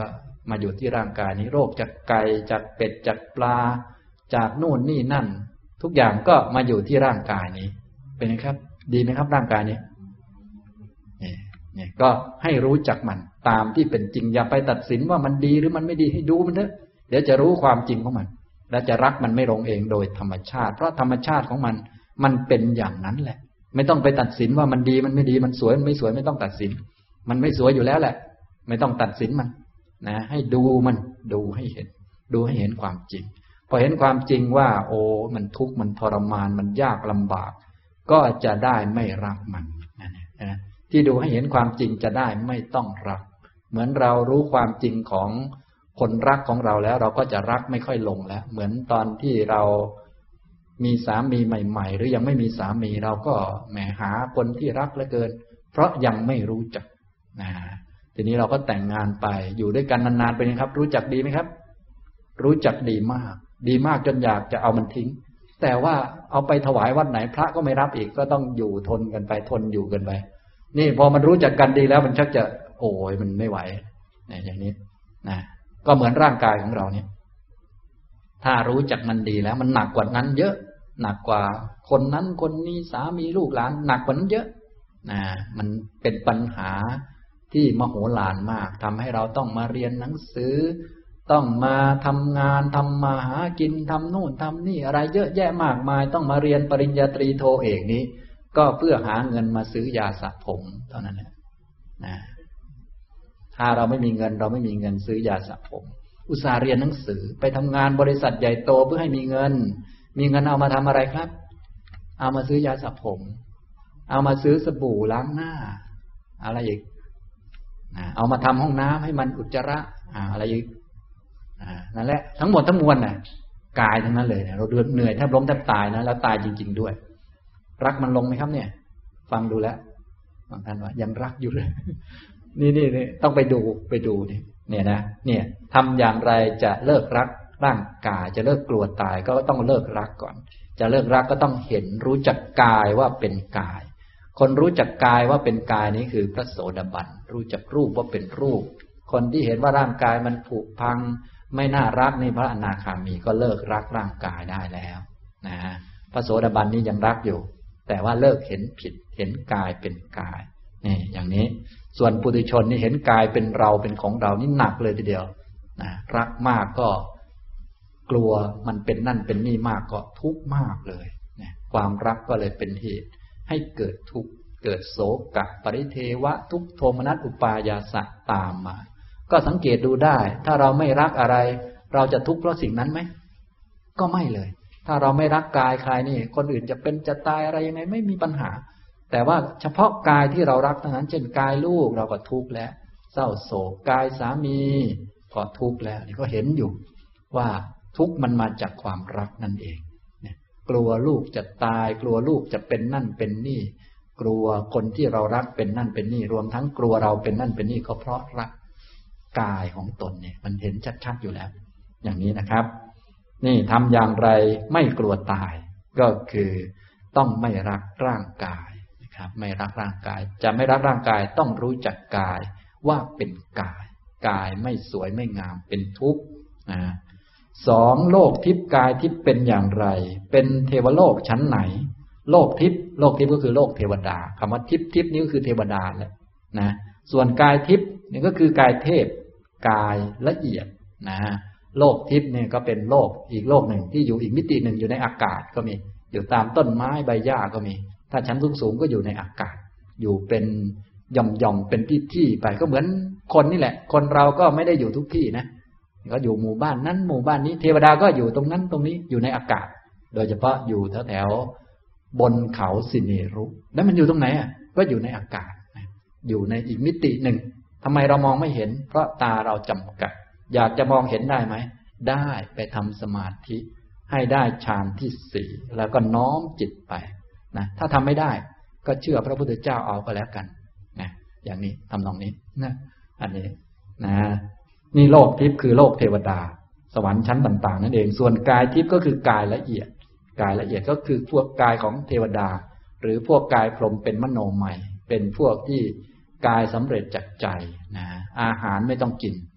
[SPEAKER 1] มาอยู่ที่ร่างกายนี้โรคจากไก่จากเป็ดจากปลาจากนู่นนี่นั่นทุกอย่างก็มาอยู่ที่ร่างกายนี้เป็นไงครับดีไหมครับร่างกายนี้นี่นี่ก็ให้รู้จักมันตามที่เป็นจริงอย่าไปตัดสินว่ามันดีหรือมันไม่ดีให้ดูมันเถอะเดี๋ยวจะรู้ความจริงของมันและจะรักมันไม่ลงเองโดยธรรมชาติเพราะธรรมชาติของมันมันเป็นอย่างนั้นแหละไม่ต้องไปตัดสินว่ามันดีมันไม่ดีมันสวยมันไม่สวยไม่ต้องตัดสินมันไม่สวยอยู่แล้วแหละไม่ต้องตัดสินมันนะให้ดูมันดูให้เห็นดูให้เห็นความจริงพอเห็นความจริงว่าโอ้มันทุกข์มันทรมานมันยากลำบากก็จะได้ไม่รักมันนะที่ดูให้เห็นความจริงจะได้ไม่ต้องรักเหมือนเรารู้ความจริงของคนรักของเราแล้วเราก็จะรักไม่ค่อยลงแล้วเหมือนตอนที่เรามีสามีใหม่ๆหรือยังไม่มีสามีเราก็แหมหาคนที่รักเหลือเกินเพราะยังไม่รู้จักนะทีนี้เราก็แต่งงานไปอยู่ด้วยกันนานๆไปนะครับรู้จักดีไหมครับรู้จักดีมากดีมากจนอยากจะเอามันทิ้งแต่ว่าเอาไปถวายวัดไหนพระก็ไม่รับอีกก็ต้องอยู่ทนกันไปทนอยู่กันไปนี่พอมันรู้จักกันดีแล้วมันชักจะโอ้ยมันไม่ไหวเนี่ยอย่างนี้นะก็เหมือนร่างกายของเราเนี่ยถ้ารู้จักมันดีแล้วมันหนักกว่านั้นเยอะหนักกว่าคนนั้นคนนี้สามีลูกหลานหนักกว่านั้นเยอะนะมันเป็นปัญหาที่มโหฬารมากทำให้เราต้องมาเรียนหนังสือต้องมาทำงานทำมาหากินทำนู่นทำนี่อะไรเยอะแยะมากมายต้องมาเรียนปริญญาตรีโทเอกนี้ก็เพื่อหาเงินมาซื้อยาสระผมเท่านั้นแหละนะถ้าเราไม่มีเงินเราไม่มีเงินซื้อยาสระผมอุตส่าห์เรียนหนังสือไปทำงานบริษัทใหญ่โตเพื่อให้มีเงินมีเงินเอามาทำอะไรครับเอามาซื้อยาสระผมเอามาซื้อสบู่ล้างหน้าอะไรอีกเอามาทำห้องน้ำให้มันอุจจาระอะไรอีกนั่นแหละทั้งหมดทั้งมวลน่ะกายทั้งนั้นเลยเราเดือดเหนื่อยแทบล้มแทบตายนะแล้วตายจริงๆด้วยรักมันลงไหมครับเนี่ยฟังดูแล้วบางท่านว่ายังรักอยู่เลยนี่นี่นี่ต้องไปดูไปดูนี่เนี่ยนะเนี่ยทำอย่างไรจะเลิกรักร่างกายจะเลิกกลัวตายก็ต้องเลิกรักก่อนจะเลิกรักก็ต้องเห็นรู้จักกายว่าเป็นกายคนรู้จักกายว่าเป็นกายนี้คือพระโสดาบันรู้จักรูปว่าเป็นรูปคนที่เห็นว่าร่างกายมันผุพังไม่น่ารักนี่พระอนาคามีก็เลิกรักร่างกายได้แล้วนะพระโสดาบันนี่ยังรักอยู่แต่ว่าเลิกเห็นผิดเห็นกายเป็นกายนี่อย่างนี้ส่วนปุถุชนนี่เห็นกายเป็นเราเป็นของเรานี่หนักเลยทีเดียวนะรักมากก็กลัวมันเป็นนั่นเป็นนี่มากก็ทุกข์มากเลยนะความรักก็เลยเป็นเหตุให้เกิดทุกข์เกิดโศกะปริเทวะทุกโทมนัสอุปายาสะตามมาก็สังเกตดูได้ถ้าเราไม่รักอะไรเราจะทุกข์เพราะสิ่งนั้นไหมก็ไม่เลยถ้าเราไม่รักกายใครนี่คนอื่นจะเป็นจะตายอะไรยังไงไม่มีปัญหาแต่ว่าเฉพาะกายที่เรารักเท่านั้นเช่นกายลูกเราก็ทุกข์แล้วเศร้าโศกกายสามีก็ทุกข์แล้วนี่ก็เห็นอยู่ว่าทุกข์มันมาจากความรักนั่นเองเนี่ยกลัวลูกจะตายกลัวลูกจะเป็นนั่นเป็นนี่กลัวคนที่เรารักเป็นนั่นเป็นนี่รวมทั้งกลัวเราเป็นนั่นเป็นนี่ก็เพราะรักกายของตนเนี่ยมันเห็นชัดๆอยู่แล้วอย่างนี้นะครับนี่ทำอย่างไรไม่กลัวตายก็คือต้องไม่รักร่างกายนะครับไม่รักร่างกายจะไม่รักร่างกายต้องรู้จักกายว่าเป็นกายกายไม่สวยไม่งามเป็นทุกข์นะสองโลกทิพย์กายทิพย์เป็นอย่างไรเป็นเทวโลกชั้นไหนโลกทิพย์โลกทิพย์ก็คือโลกเทวดาคำว่าทิพย์ทิพย์นี้ก็คือเทวดาแหละนะส่วนกายทิพย์นี่ก็คือกายเทพกายละเอียดนะโลกทิพย์เนี่ยก็เป็นโลกอีกโลกหนึ่งที่อยู่อีกมิติหนึ่งอยู่ในอากาศก็มีอยู่ตามต้นไม้ใบหญ้าก็มีถ้าชั้นสูงๆก็อยู่ในอากาศอยู่เป็นหย่อมๆเป็นที่ๆไปก็เหมือนคนนี่แหละคนเราก็ไม่ได้อยู่ทุกที่นะก็อยู่หมู่บ้านนั้นหมู่บ้านนี้เทวดาก็อยู่ตรงนั้นตรงนี้อยู่ในอากาศโดยเฉพาะอยู่แถวๆบนเขาสิเนรุแล้วมันอยู่ตรงไหนอ่ะก็อยู่ในอากาศอยู่ในอีกมิติหนึ่งทำไมเรามองไม่เห็นเพราะตาเราจำกัดอยากจะมองเห็นได้ไหมได้ไปทำสมาธิให้ได้ฌานที่สี่แล้วก็น้อมจิตไปนะถ้าทำไม่ได้ก็เชื่อพระพุทธเจ้าเอาก็แล้วกันนะอย่างนี้ทำนองนี้นะอันนี้นะนี่โลกทิพย์คือโลกเทวดาสวรรค์ชั้นต่างๆนั่นเองส่วนกายทิพย์ก็คือกายละเอียดกายละเอียดก็คือพวกกายของเทวดาหรือพวกกายพรหมเป็นมโนใหม่เป็นพวกที่กายสำเร็จจากใจนะอาหารไม่ต้องกิน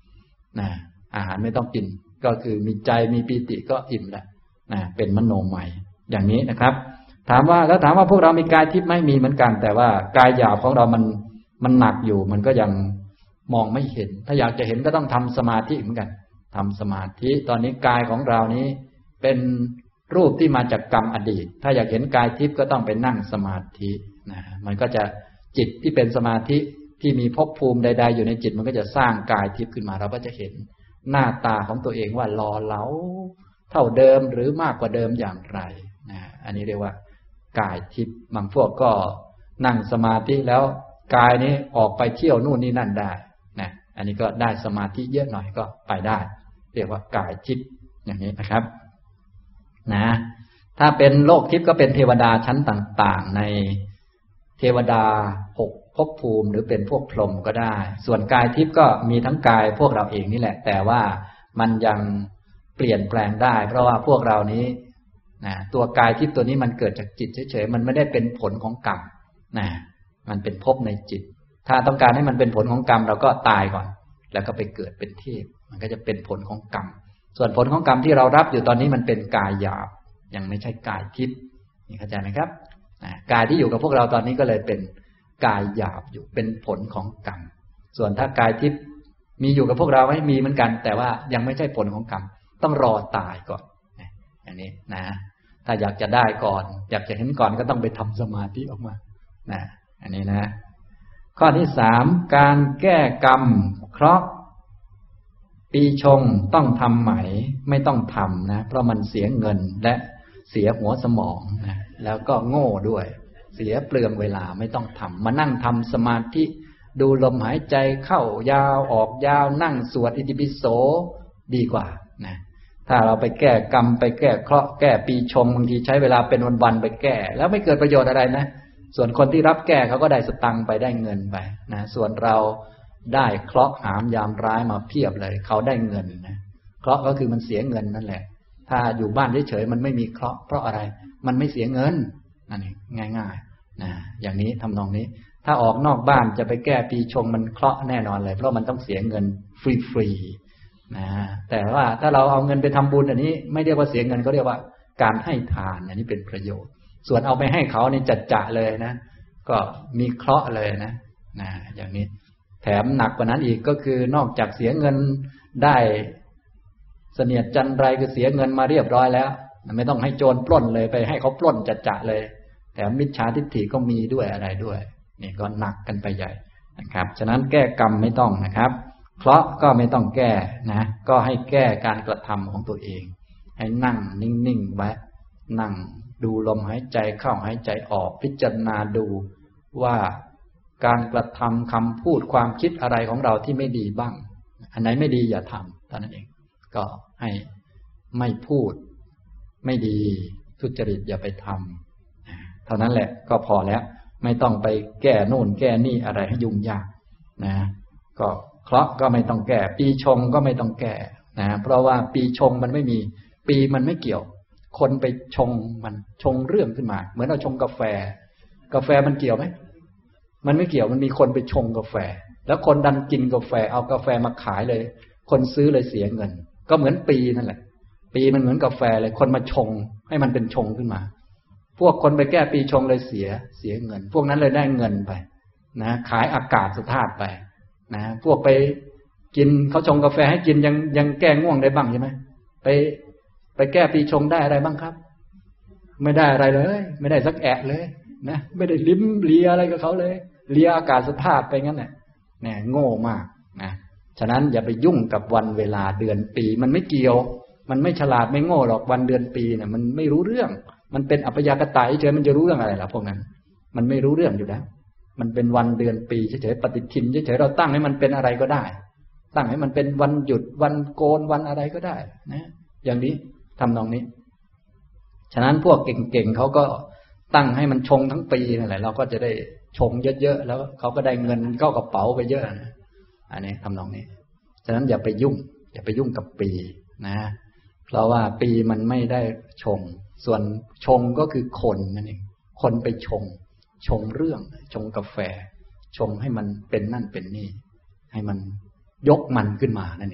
[SPEAKER 1] นะอาหารไม่ต้องกินก็คือมีใจมีปีติก็อิ่มแล้วนะเป็นมโนมัยอย่างนี้นะครับถามว่าแล้วถามว่าพวกเรามีกายทิพย์ไม่มีเหมือนกันแต่ว่ากายหยาบของเรามันมันหนักอยู่มันก็ยังมองไม่เห็นถ้าอยากจะเห็นก็ต้องทำสมาธิเหมือนกันทำสมาธิตอนนี้กายของเรานี้เป็นรูปที่มาจากกรรมอดีตถ้าอยากเห็นกายทิพย์ก็ต้องไปนั่งสมาธินะมันก็จะจิตที่เป็นสมาธิที่มีภพภูมิใดๆอยู่ในจิตมันก็จะสร้างกายทิพย์ขึ้นมาเราก็จะเห็นหน้าตาของตัวเองว่าหล่อเหลาเท่าเดิมหรือมากกว่าเดิมอย่างไรนะอันนี้เรียกว่ากายทิพย์บางพวกก็นั่งสมาธิแล้วกายนี้ออกไปเที่ยวนู่นนี่นั่นได้นะอันนี้ก็ได้สมาธิเยอะหน่อยก็ไปได้เรียกว่ากายทิพย์อย่างนี้นะครับนะถ้าเป็นโลกทิพย์ก็เป็นเทวดาชั้นต่างๆในเทวดาหกภพภูมิหรือเป็นพวกพรหมก็ได้ส่วนกายทิพย์ก็มีทั้งกายพวกเราเองนี่แหละแต่ว่ามันยังเปลี่ยนแปลงได้เพราะว่าพวกเรานี้นะตัวกายทิพย์ตัวนี้มันเกิดจากจิตเฉยๆมันไม่ได้เป็นผลของกรรมนะมันเป็นภพในจิตถ้าต้องการให้มันเป็นผลของกรรมเราก็ตายก่อนแล้วก็ไปเกิดเป็นเทพมันก็จะเป็นผลของกรรมส่วนผลของกรรมที่เรารับอยู่ตอนนี้มันเป็นกายหยาบยังไม่ใช่กายทิพย์นี่เข้าใจไหมครับกายที่อยู่กับพวกเราตอนนี้ก็เลยเป็นกายหยาบอยู่เป็นผลของกรรมส่วนถ้ากายทิพย์มีอยู่กับพวกเราไม่มีเหมือนกันแต่ว่ายังไม่ใช่ผลของกรรมต้องรอตายก่อนอย่างนี้นะถ้าอยากจะได้ก่อนอยากจะเห็นก่อนก็ต้องไปทำสมาธิออกมานะอันนี้นะข้อที่สามการแก้กรรมเคราะห์ปีชงต้องทำไหมไม่ต้องทำนะเพราะมันเสียเงินและเสียหัวสมองนะแล้วก็โง่ด้วยเสียเปลืองเวลาไม่ต้องทำมานั่งทำสมาธิดูลมหายใจเข้ายาวออกยาวนั่งสวดอิติปิโสดีกว่านะถ้าเราไปแก้กรรมไปแก้เคราะห์แก้ปีชงบางทีใช้เวลาเป็นวันๆไปแก้แล้วไม่เกิดประโยชน์อะไรนะส่วนคนที่รับแก้เขาก็ได้สตังค์ไปได้เงินไปนะส่วนเราได้เคราะห์หามยามร้ายมาเพียบเลยเขาได้เงินนะเคราะห์ก็คือมันเสียเงินนั่นแหละถ้าอยู่บ้านเฉยๆมันไม่มีเคราะห์เพราะอะไรมันไม่เสียเงินนั่นเองง่ายๆนะอย่างนี้ทำนองนี้ถ้าออกนอกบ้านจะไปแก้ปีชงมันเคราะห์แน่นอนเลยเพราะมันต้องเสียเงินฟรีๆนะแต่ว่าถ้าเราเอาเงินไปทำบุญอันนี้ไม่เรียกว่าเสียเงินเขาเรียกว่าการให้ทานอันนี้เป็นประโยชน์ส่วนเอาไปให้เขานี่จัดจะเลยนะก็มีเคราะห์เลยนะนะอย่างนี้แถมหนักกว่านั้นอีกก็คือนอกจากเสียเงินได้เสนียดจันไรคือเสียเงินมาเรียบร้อยแล้วไม่ต้องให้โจรปล้นเลยไปให้เขาปล้นจัดจะเลยแถมมิจฉาทิฏฐิก็มีด้วยอะไรด้วยนี่ก็หนักกันไปใหญ่นะครับฉะนั้นแก้กรรมไม่ต้องนะครับเคราะห์ก็ไม่ต้องแก้นะก็ให้แก้การกระทำของตัวเองให้นั่งนิ่งๆไว้นั่งดูลมหายใจเข้าหายใจออกพิจารณาดูว่าการกระทำคำพูดความคิดอะไรของเราที่ไม่ดีบ้างอันไหนไม่ดีอย่าทำเท่านั้นเองก็ให้ไม่พูดไม่ดีทุจริตอย่าไปทำเท่านั้นแหละก็พอแล้วไม่ต้องไปแก้โน่นแก้นี่อะไรให้ยุ่งยากนะก็เคราะห์ก็ไม่ต้องแก้ปีชงก็ไม่ต้องแก้นะเพราะว่าปีชงมันไม่มีปีมันไม่เกี่ยวคนไปชงมันชงเรื่องขึ้นมาเหมือนเราชงกาแฟกาแฟมันเกี่ยวไหมมันไม่เกี่ยวมันมีคนไปชงกาแฟแล้วคนดันกินกาแฟเอากาแฟมาขายเลยคนซื้อเลยเสียเงินก็เหมือนปีนั่นแหละปีมันเหมือนกาแฟเลยคนมาชงให้มันเป็นชงขึ้นมาพวกคนไปแก้ปีชงเลยเสียเสียเงินพวกนั้นเลยได้เงินไปนะขายอากาศสุธาตุไปนะพวกไปกินเขาชงกาแฟให้กินยังยังแก้ง่วงได้บ้างใช่ไหมไปไปแก้ปีชงได้อะไรบ้างครับไม่ได้อะไรเลยไม่ได้สักแอะเลยนะไม่ได้ลิ้มเลียอะไรกับเขาเลยเลียอากาศธาตุไปงั้นแหละเนี่ยโง่มากนะฉะนั้นอย่าไปยุ่งกับวันเวลาเดือนปีมันไม่เกี่ยวมันไม่ฉลาดไม่โง่หรอกวันเดือนปีเนี่ยมันไม่รู้เรื่องมันเป็นอัปยากตะเฉยมันจะรู้เรื่องอะไรล่ะพวกนั้นมันไม่รู้เรื่องอยู่แล้วมันเป็นวันเดือนปีเฉยๆปฏิทินเฉยๆเราตั้งให้มันเป็นอะไรก็ได้ตั้งให้มันเป็นวันหยุดวันโกนวันอะไรก็ได้นะอย่างนี้ทำนองนี้ฉะนั้นพวกเก่งๆเขาก็ตั้งให้มันชงทั้งปีนั่นแหละเราก็จะได้ชงเยอะๆแล้วเขาก็ได้เงินเข้ากระเป๋าไปเยอะนะอันนี้ทำนองนี้ฉะนั้นอย่าไปยุ่งอย่าไปยุ่งกับปีนะเพราะว่าปีมันไม่ได้ชงส่วนชงก็คือคนนั่นเองคนไปชงชงเรื่องชงกาแฟชงให้มันเป็นนั่นเป็นนี่ให้มันยกมันขึ้นมานั่นเอง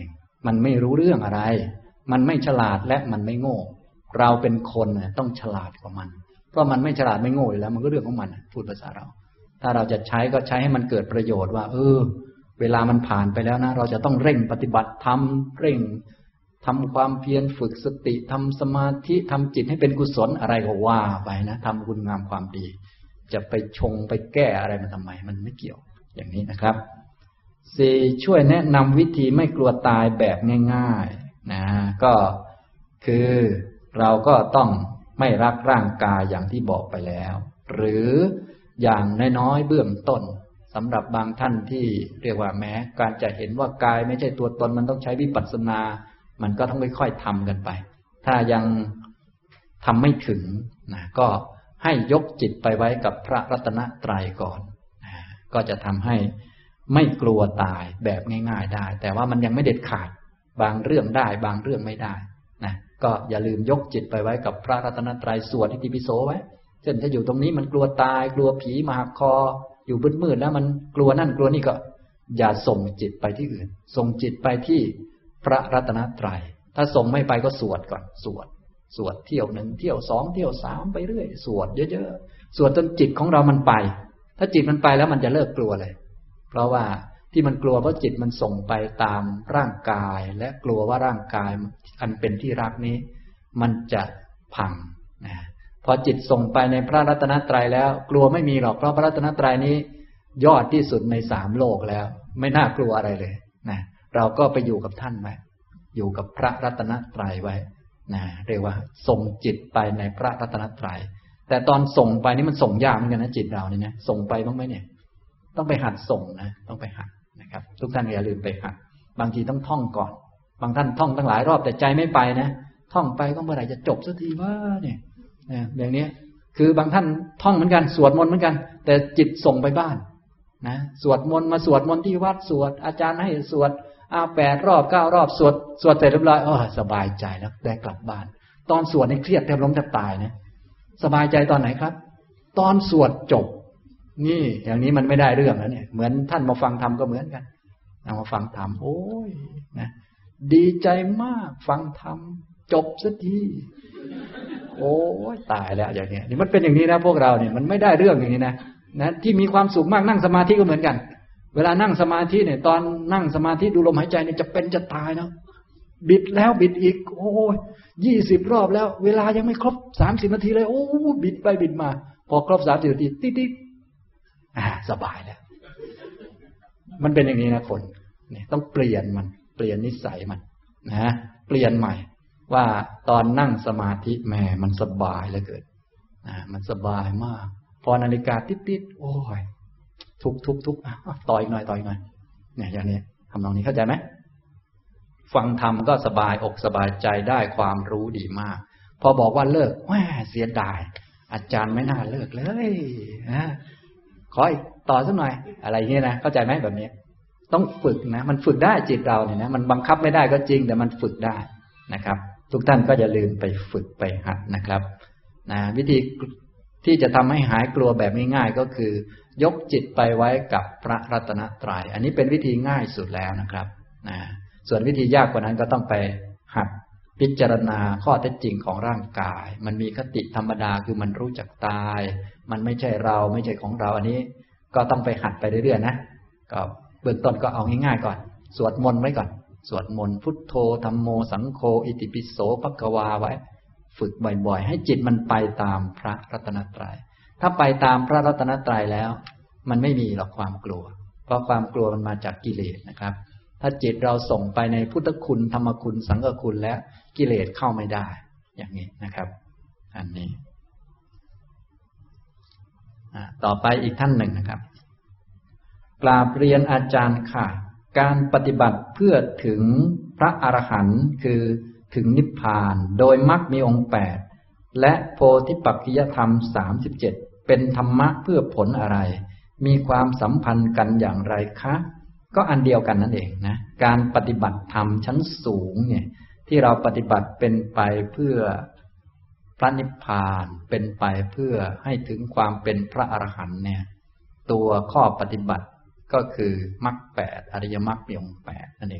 [SPEAKER 1] มันไม่รู้เรื่องอะไรมันไม่ฉลาดและมันไม่โง่เราเป็นคนน่ะต้องฉลาดกว่ามันเพราะมันไม่ฉลาดไม่โง่อยู่แล้วมันก็เรื่องของมันพูดภาษาเราถ้าเราจะใช้ก็ใช้ให้มันเกิดประโยชน์ว่าเออเวลามันผ่านไปแล้วนะเราจะต้องเร่งปฏิบัติทำเร่งทำความเพียรฝึกสติทำสมาธิทำจิตให้เป็นกุศลอะไรก็ว่าไปนะทำคุณงามความดีจะไปชงไปแก้อะไรมันทำไมมันไม่เกี่ยวอย่างนี้นะครับสี่ช่วยแนะนำวิธีไม่กลัวตายแบบง่ายๆนะก็คือเราก็ต้องไม่รักร่างกายอย่างที่บอกไปแล้วหรืออย่างน้อยๆเบื้องต้นสำหรับบางท่านที่เรียกว่าแม้การจะเห็นว่ากายไม่ใช่ตัวตนมันต้องใช้วิปัสสนามันก็ต้องค่อยๆทำกันไปถ้ายังทำไม่ถึงนะก็ให้ยกจิตไปไว้กับพระรัตนตรัยก่อนนะก็จะทำให้ไม่กลัวตายแบบง่ายๆได้แต่ว่ามันยังไม่เด็ดขาดบางเรื่องได้บางเรื่องไม่ได้นะก็อย่าลืมยกจิตไปไว้กับพระรัตนตรัยสวดอิติปิโสไว้เช่นถ้าอยู่ตรงนี้มันกลัวตายกลัวผีมาหักคออยู่มืดๆแล้วมันกลัวนั่นกลัวนี่ก็อย่าส่งจิตไปที่อื่นส่งจิตไปที่พระรัตนตรัยถ้าส่งไม่ไปก็สวดก่อนสวดสวดเที่ยวหนึ่งเที่ยวสองเที่ยวสามไปเรื่อยสวดเยอะๆสวดจนจิตของเรามันไปถ้าจิตมันไปแล้วมันจะเลิกกลัวเลยเพราะว่าที่มันกลัวเพราะจิตมันส่งไปตามร่างกายและกลัวว่าร่างกายอันเป็นที่รักนี้มันจะพังนะพอจิตส่งไปในพระรัตนตรัยแล้วกลัวไม่มีหรอกเพราะพระรัตนตรัยนี้ยอดที่สุดในสามโลกแล้วไม่น่ากลัวอะไรเลยนะเราก็ไปอยู่กับท่านไว้อยู่กับพระรัตนตรัยไว้นะเรียกว่าส่งจิตไปในพระรัตนตรัยแต่ตอนส่งไปนี่มันส่งยากเหมือนกันนะจิตเราเนี่ยนะส่งไปบ้างไหมเนี่ยต้องไปหัดส่งนะต้องไปหัดนะครับทุกท่านอย่าลืมไปหัดบางทีต้องท่องก่อนบางท่านท่องตั้งหลายรอบแต่ใจไม่ไปนะท่องไปก็เมื่อไหร่จะจบสักทีว่าเนี่ยนะอย่างนี้คือบางท่านท่องเหมือนกันสวดมนต์เหมือนกันแต่จิตส่งไปบ้านนะสวดมนต์มาสวดมนต์ที่วัดสวดอาจารย์ให้สวดอาแปดรอบเก้ารอบสวดสวดเสร็จเรียบร้อยเออสบายใจแล้วได้กลับบ้านตอนสวดนี่เครียดแทบล้มแทบตายนะสบายใจตอนไหนครับตอนสวดจบนี่อย่างนี้มันไม่ได้เรื่องแล้วเนี่ยเหมือนท่านมาฟังธรรมก็เหมือนกันเอามาฟังธรรมโอ้ยนะดีใจมากฟังธรรมจบสักทีโอ้ยตายแล้วอย่างนี้นี่มันเป็นอย่างนี้นะพวกเราเนี่ยมันไม่ได้เรื่องอย่างนี้นะนะที่มีความสุขมากนั่งสมาธิก็เหมือนกันเวลานั่งสมาธิเนี่ยตอนนั่งสมาธิดูลมหายใจเนี่ยจะเป็นจะตายนะบิดแล้วบิดอีกโอ้ยยี่สิบรอบแล้วเวลายังไม่ครบสามสิบนาทีเลยโอ้บิดไปบิดมาพอครบสามสิบนาทีติ๊ดติ๊ดอ่าสบายแล้วมันเป็นอย่างนี้นะคนเนี่ยต้องเปลี่ยนมันเปลี่ยนนิสัยมันนะเปลี่ยนใหม่ว่าตอนนั่งสมาธิแหมมันสบายเหลือเกินอ่ามันสบายมากพอนาฬิกาติ๊ดติ๊ดโอ้ยทุกทุกทุกต่ออีกหน่อยต่ออีกหน่อยเนี่ยอย่างนี้ทำนองนี้เข้าใจไหมฟังธรรมก็สบายอกสบายใจได้ความรู้ดีมากพอบอกว่าเลิกแหมเสียดายอาจารย์ไม่น่าเลิกเลยนะขออีกต่อสักหน่อยอะไรอย่างนี้นะเข้าใจไหมแบบนี้ต้องฝึกนะมันฝึกได้จิตเราเนี่ยนะมันบังคับไม่ได้ก็จริงแต่มันฝึกได้นะครับทุกท่านก็อย่าลืมไปฝึกไปหัดนะครับนะวิธีที่จะทำให้หายกลัวแบบง่ายๆก็คือยกจิตไปไว้กับพระรัตนตรัยอันนี้เป็นวิธีง่ายสุดแล้วนะครับนะส่วนวิธียากกว่านั้นก็ต้องไปหัดพิจารณาข้อเท็จจริงของร่างกายมันมีคติธรรมดาคือมันรู้จักตายมันไม่ใช่เราไม่ใช่ของเราอันนี้ก็ต้องไปหัดไปเรื่อยๆนะก็เบื้องต้นก็เอาง่ายๆก่อนสวดมนต์ไว้ก่อนสวดมนต์พุทโธธัมโมสังโฆอิติปิโสภควาไว้ฝึกบ่อยๆให้จิตมันไปตามพระรัตนตรัยถ้าไปตามพระรัตนตรัยแล้วมันไม่มีหรอกความกลัวเพราะความกลัวมันมาจากกิเลสนะครับถ้าจิตเราส่งไปในพุทธคุณธรรมคุณสังฆคุณแล้วกิเลสเข้าไม่ได้อย่างนี้นะครับอันนี้ต่อไปอีกท่านหนึ่งนะครับกราบเรียนอาจารย์ค่ะการปฏิบัติเพื่อถึงพระอรหันต์คือถึงนิพพานโดยมรรคมีองค์แปดและโพธิปักขิยธรรมสามสิบเจ็ดเป็นธรรมะเพื่อผลอะไรมีความสัมพันธ์กันอย่างไรคะก็อันเดียวกันนั่นเองนะการปฏิบัติธรรมชั้นสูงเนี่ยที่เราปฏิบัติเป็นไปเพื่อพระนิพพานเป็นไปเพื่อให้ถึงความเป็นพระอรหันต์เนี่ยตัวข้อปฏิบัติก็คือมรรคแปดอริยมรรคมีองค์แปดนั่นเอง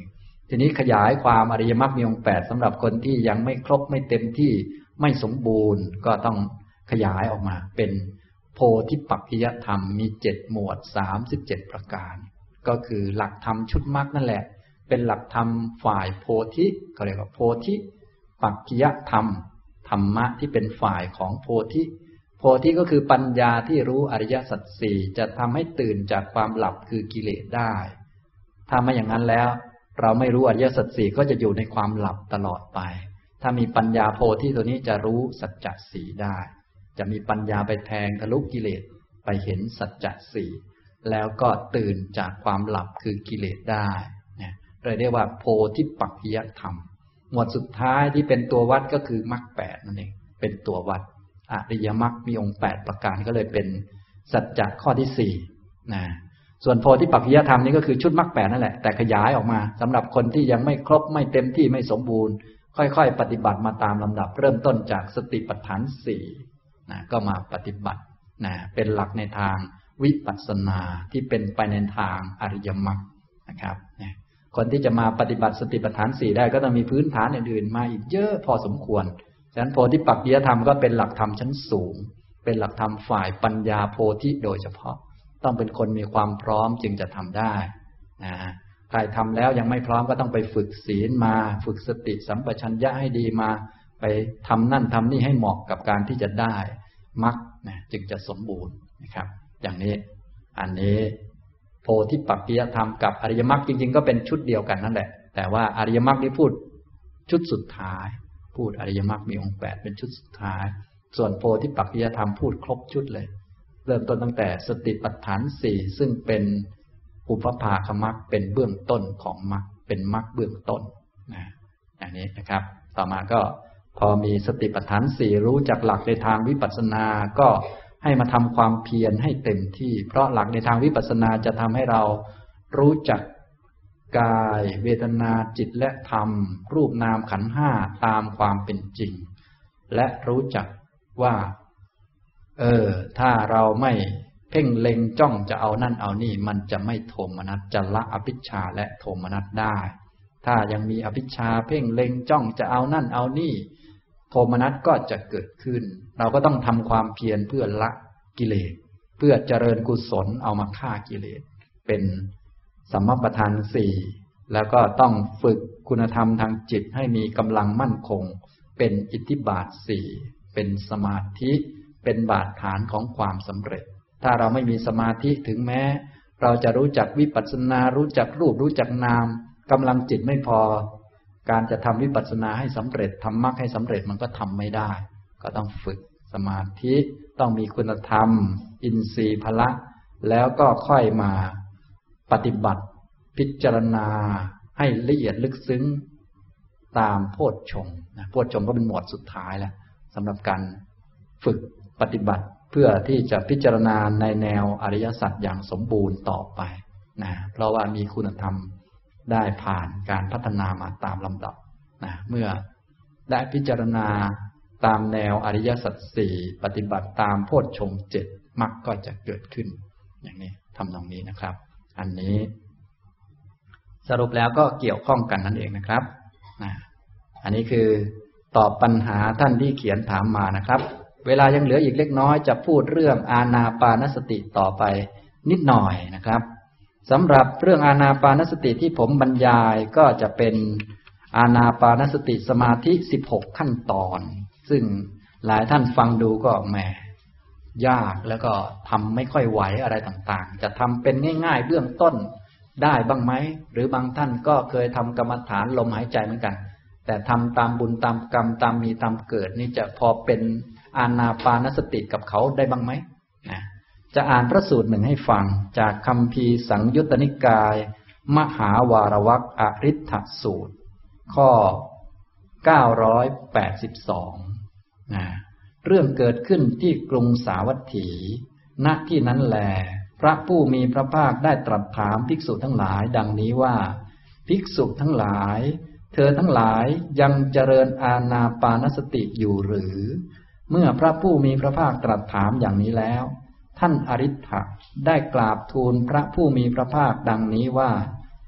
[SPEAKER 1] ทีนี้ขยายความอริยมรรคมีองค์แปดสำหรับคนที่ยังไม่ครบไม่เต็มที่ไม่สมบูรณ์ก็ต้องขยายออกมาเป็นโพธิปักขิยธรรมมีเจ็ดหมวดสามสิบเจ็ดประการก็คือหลักธรรมชุดมรรคนั่นแหละเป็นหลักธรรมฝ่ายโพธิเขาเรียกว่าโพธิปักขิยธรรมธรรมะที่เป็นฝ่ายของโพธิโพธิก็คือปัญญาที่รู้อริยสัจสี่จะทำให้ตื่นจากความหลับคือกิเลสได้ถ้าไม่อย่างนั้นแล้วเราไม่รู้อริยสัจสี่ก็จะอยู่ในความหลับตลอดไปถ้ามีปัญญาโพธิตัวนี้จะรู้สัจจะสี่ได้จะมีปัญญาไปแทงทะลุกิเลสไปเห็นสัจจะสี่แล้วก็ตื่นจากความหลับคือกิเลสได้เนี่ยเลยเรียกว่าโพธิปักขิยธรรมหมวดสุดท้ายที่เป็นตัววัดก็คือมรรคแปดนั่นเองเป็นตัววัดอริยมรรคมีองค์แปดประการก็เลยเป็นสัจจะข้อที่สี่นะส่วนโพธิปักขิยธรรมนี่ก็คือชุดมรรคแปดนั่นแหละแต่ขยายออกมาสำหรับคนที่ยังไม่ครบไม่เต็มที่ไม่สมบูรณ์ค่อยๆปฏิบัติมาตามลำดับเริ่มต้นจากสติปัฏฐานสี่นะก็มาปฏิบัตินะเป็นหลักในทางวิปัสสนาที่เป็นไปในทางอริยมรรคนะครับนะคนที่จะมาปฏิบัติสติปัฏฐานสี่ได้ก็ต้องมีพื้นฐานอื่นๆมาอีกเยอะพอสมควรฉะนั้นโพธิปักขิยธรรมก็เป็นหลักธรรมชั้นสูงเป็นหลักธรรมฝ่ายปัญญาโพธิโดยเฉพาะต้องเป็นคนมีความพร้อมจึงจะทำได้นะใครทำแล้วยังไม่พร้อมก็ต้องไปฝึกศีลมาฝึกสติสัมปชัญญะให้ดีมาไปทำนั่นทำนี่ให้เหมาะกับการที่จะได้มรรคนะจึงจะสมบูรณ์นะครับอย่างนี้อันนี้โพธิปักขิยธรรมกับอริยมรรคจริงๆก็เป็นชุดเดียวกันนั่นแหละแต่ว่าอริยมรรคนี่พูดชุดสุดท้ายพูดอริยมรรคมีองค์แปดเป็นชุดสุดท้ายส่วนโพธิปักขิยธรรมพูดครบชุดเลยเริ่มต้นตั้งแต่สติปัฏฐานสี่ซึ่งเป็นอุปภาคมรรคเป็นเบื้องต้นของมรรคเป็นมรรคเบื้องต้นนะอย่างนี้นะครับต่อมาก็พอมีสติปัฏฐานสี่รู้จักหลักในทางวิปัสสนาก็ให้มาทำความเพียรให้เต็มที่เพราะหลักในทางวิปัสสนาจะทำให้เรารู้จักกายเวทนาจิตและธรรมรูปนามขันธ์ห้าตามความเป็นจริงและรู้จักว่าเออถ้าเราไม่เพ่งเล็งจ้องจะเอานั่นเอานี่มันจะไม่โทมนัสจะละอภิชฌาและโทมนัสได้ถ้ายังมีอภิชฌาเพ่งเล็งจ้องจะเอานั่นเอานี่โทมนัสก็จะเกิดขึ้นเราก็ต้องทำความเพียรเพื่อละกิเลสเพื่อเจริญกุศลเอามาฆ่ากิเลสเป็นสัมมาประธานสี่แล้วก็ต้องฝึกคุณธรรมทางจิตให้มีกำลังมั่นคงเป็นอิทธิบาทสี่เป็นสมาธิเป็นบาทฐานของความสำเร็จถ้าเราไม่มีสมาธิถึงแม้เราจะรู้จักวิปัสสนารู้จักรูปรู้จักนามกำลังจิตไม่พอการจะทำวิปัสสนาให้สำเร็จทำมรรคให้สำเร็จมันก็ทำไม่ได้ก็ต้องฝึกสมาธิต้องมีคุณธรรมอินทรีย์พละแล้วก็ค่อยมาปฏิบัติพิจารณาให้ละเอียดลึกซึ้งตามโพชฌงค์นะโพชฌงค์ก็เป็นหมวดสุดท้ายแล้วสำหรับการฝึกปฏิบัติเพื่อที่จะพิจารณาในแนวอริยสัจอย่างสมบูรณ์ต่อไปนะเพราะว่ามีคุณธรรมได้ผ่านการพัฒนามาตามลำดับนะเมื่อได้พิจารณาตามแนวอริยสัจสี่ปฏิบัติตามโพชฌงค์เจ็ดมรรคก็จะเกิดขึ้นอย่างนี้ทำตรงนี้นะครับอันนี้สรุปแล้วก็เกี่ยวข้องกันนั่นเองนะครับนะอันนี้คือตอบปัญหาท่านที่เขียนถามมานะครับเวลายังเหลืออีกเล็กน้อยจะพูดเรื่องอานาปานสติต่อไปนิดหน่อยนะครับสำหรับเรื่องอานาปานสติที่ผมบรรยายก็จะเป็นอานาปานสติสมาธิสิบหกขั้นตอนซึ่งหลายท่านฟังดูก็แหมยากแล้วก็ทำไม่ค่อยไหวอะไรต่างๆจะทำเป็นง่ายๆเบื้องต้นได้บ้างไหมหรือบางท่านก็เคยทำกรรมฐานลมหายใจเหมือนกันแต่ทำตามบุญตามกรรมตามมีตามเกิดนี่จะพอเป็นอานาปานสติกับเขาได้บ้างไหมนะจะอ่านพระสูตรหนึ่งให้ฟังจากคัมภีร์สังยุตตนิกายมหาวารวรรคอริทธสูตรข้อเก้าร้อยแปดสิบสองนะเรื่องเกิดขึ้นที่กรุงสาวัตถีณที่นั้นแลพระผู้มีพระภาคได้ตรัสถามภิกษุทั้งหลายดังนี้ว่าภิกษุทั้งหลายเธอทั้งหลายยังเจริญอานาปานสติอยู่หรือเมื่อพระผู้มีพระภาคตรัสถามอย่างนี้แล้วท่านอริ ทธะได้กราบทูลพระผู้มีพระภาคดังนี้ว่า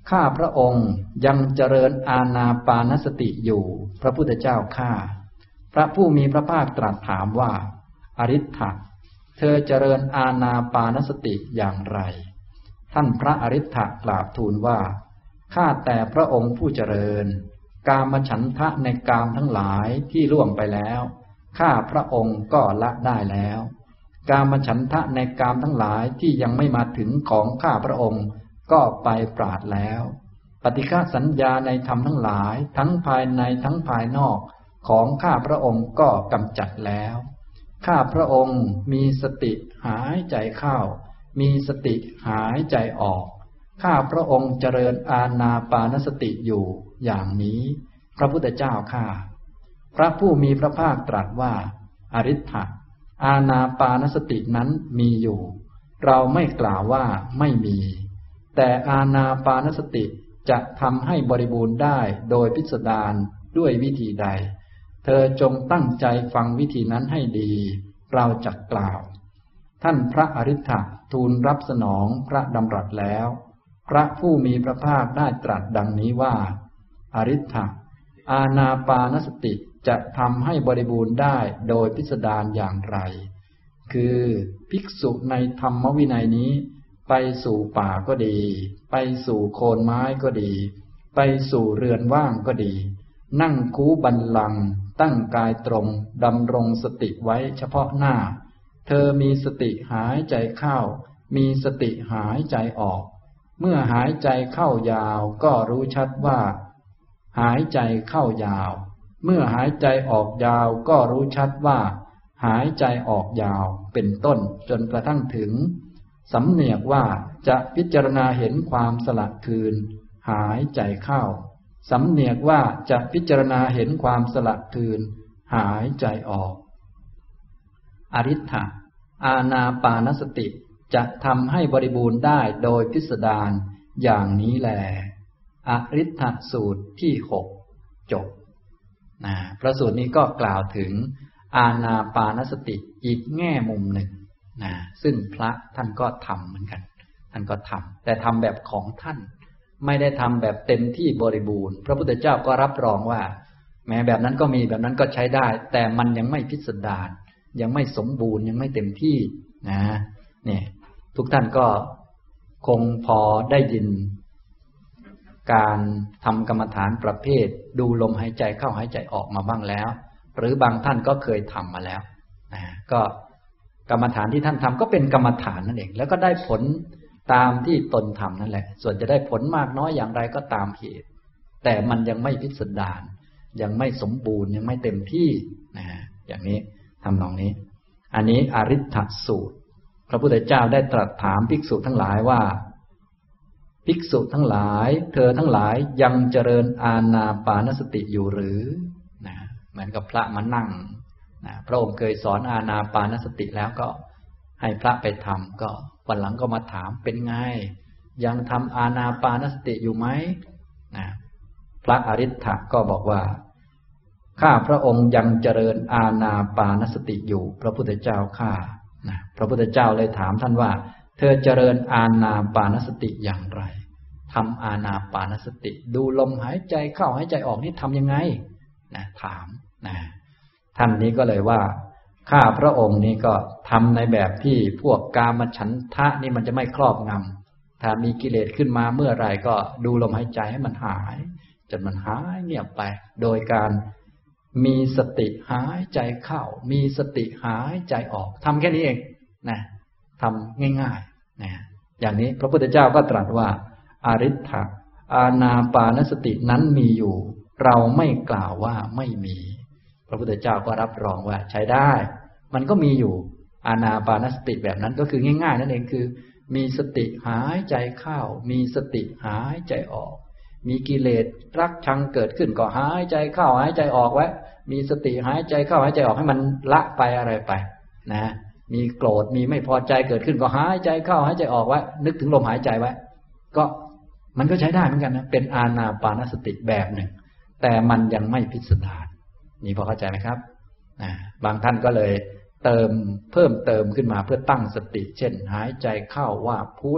[SPEAKER 1] ข้าพระองค์ยังเจริญอานาปานสติอยู่พระพุทธเจ้าข้าพระผู้มีพระภาคตรัสถามว่าอริ ทธะเธอเจริญอานาปานสติอย่างไรท่านพระอริ ทธะกราบทูลว่าข้าแต่พระองค์ผู้เจริญกามฉันทะในกามทั้งหลายที่ล่วงไปแล้วข้าพระองค์ก็ละได้แล้วกามฉันทะในกามทั้งหลายที่ยังไม่มาถึงของข้าพระองค์ก็ไปปราดแล้วปฏิฆะสัญญาในธรรมทั้งหลายทั้งภายในทั้งภายนอกของข้าพระองค์ก็กำจัดแล้วข้าพระองค์มีสติหายใจเข้ามีสติหายใจออกข้าพระองค์เจริญอานาปานสติอยู่อย่างนี้พระพุทธเจ้าข้าพระผู้มีพระภาคตรัสว่าอริ ทธะอานาปานสตินั้นมีอยู่เราไม่กล่าวว่าไม่มีแต่อานาปานสติจะทำให้บริบูรณ์ได้โดยพิสดารด้วยวิธีใดเธอจงตั้งใจฟังวิธีนั้นให้ดีเราจักกล่าวท่านพระอริ ทธะทูลรับสนองพระดำรัสแล้วพระผู้มีพระภาคได้ตรัสดังนี้ว่าอริ ทธะอานาปานสติจะทำให้บริบูรณ์ได้โดยพิสดารอย่างไรคือภิกษุในธรรมวินัยนี้ไปสู่ป่าก็ดีไปสู่โคนไม้ก็ดีไปสู่เรือนว่างก็ดีนั่งคูบัลลังก์ตั้งกายตรงดำรงสติไว้เฉพาะหน้าเธอมีสติหายใจเข้ามีสติหายใจออกเมื่อหายใจเข้ายาวก็รู้ชัดว่าหายใจเข้ายาวเมื่อหายใจออกยาวก็รู้ชัดว่าหายใจออกยาวเป็นต้นจนกระทั่งถึงสำเนียกว่าจะพิจารณาเห็นความสละคืนหายใจเข้าสำเนียกว่าจะพิจารณาเห็นความสละคืนหายใจออกอริ ทธะอานาปานสติจะทำให้บริบูรณ์ได้โดยพิสดารอย่างนี้แลอริ ทธะสูตรที่หกจบนะพระสูตรนี้ก็กล่าวถึงอานาปานสติอีกแง่มุมหนึ่งนะซึ่งพระท่านก็ทำเหมือนกันท่านก็ทำแต่ทำแบบของท่านไม่ได้ทำแบบเต็มที่บริบูรณ์พระพุทธเจ้าก็รับรองว่าแม้แบบนั้นก็มีแบบนั้นก็ใช้ได้แต่มันยังไม่พิสดารยังไม่สมบูรณ์ยังไม่เต็มที่นะเนี่ยทุกท่านก็คงพอได้ยินการทำกรรมฐานประเภทดูลมหายใจเข้าหายใจออกมาบ้างแล้วหรือบางท่านก็เคยทำมาแล้วนะก็กรรมฐานที่ท่านทำก็เป็นกรรมฐานนั่นเองแล้วก็ได้ผลตามที่ตนทำนั่นแหละส่วนจะได้ผลมากน้อยอย่างไรก็ตามเหตุแต่มันยังไม่พิสดารยังไม่สมบูรณ์ยังไม่เต็มที่นะอย่างนี้ทำนองนี้อันนี้อริ ทธะสูตรพระพุทธเจ้าได้ตรัสถามภิกษุทั้งหลายว่าภิกษุทั้งหลายเธอทั้งหลายยังเจริญอานาปานสติอยู่หรือนะเหมือนกับพระมานั่งนะพระองค์เคยสอนอานาปานสติแล้วก็ให้พระไปทำก็วันหลังก็มาถามเป็นไงยังทำอานาปานสติอยู่ไหมนะพระอริ ทธะก็บอกว่าข้าพระองค์ยังเจริญอานาปานสติอยู่พระพุทธเจ้าข้านะพระพุทธเจ้าเลยถามท่านว่าเธอเจริญอานาปานสติอย่างไรทำอานาปานสติดูลมหายใจเข้าหายใจออกนี่ทำยังไงนะถามนะท่านนี้ก็เลยว่าข้าพระองค์นี้ก็ทำในแบบที่พวกกามฉันทะนี่มันจะไม่ครอบงำถ้ามีกิเลสขึ้นมาเมื่อไรก็ดูลมหายใจให้มันหายจนมันหายเงียบไปโดยการมีสติหายใจเข้ามีสติหายใจออกทำแค่นี้เองนะทำง่ายๆนะอย่างนี้พระพุทธเจ้าก็ตรัสว่าอริ ทธะอานาปานสตินั้นมีอยู่เราไม่กล่าวว่าไม่มีพระพุทธเจ้าก็รับรองว่าใช้ได้มันก็มีอยู่อานาปานสติแบบนั้นก็คือง่ายๆนั่นเองคือมีสติหายใจเข้ามีสติหายใจออกมีกิเลสรักชังเกิดขึ้นก็หายใจเข้าหายใจออกไว้มีสติหายใจเข้าหายใจออกให้มันละไปอะไรไปนะมีโกรธมีไม่พอใจเกิดขึ้นก็หายใจเข้าหายใจออกไว้นึกถึงลมหายใจไว้ก็มันก็ใช้ได้เหมือนกันนะเป็นอานาปานสติแบบหนึ่งแต่มันยังไม่พิสดารนี่พอเข้าใจไหมครับนะบางท่านก็เลยเติมเพิ่มเติมขึ้นมาเพื่อตั้งสติเช่นหายใจเข้าว่าพุท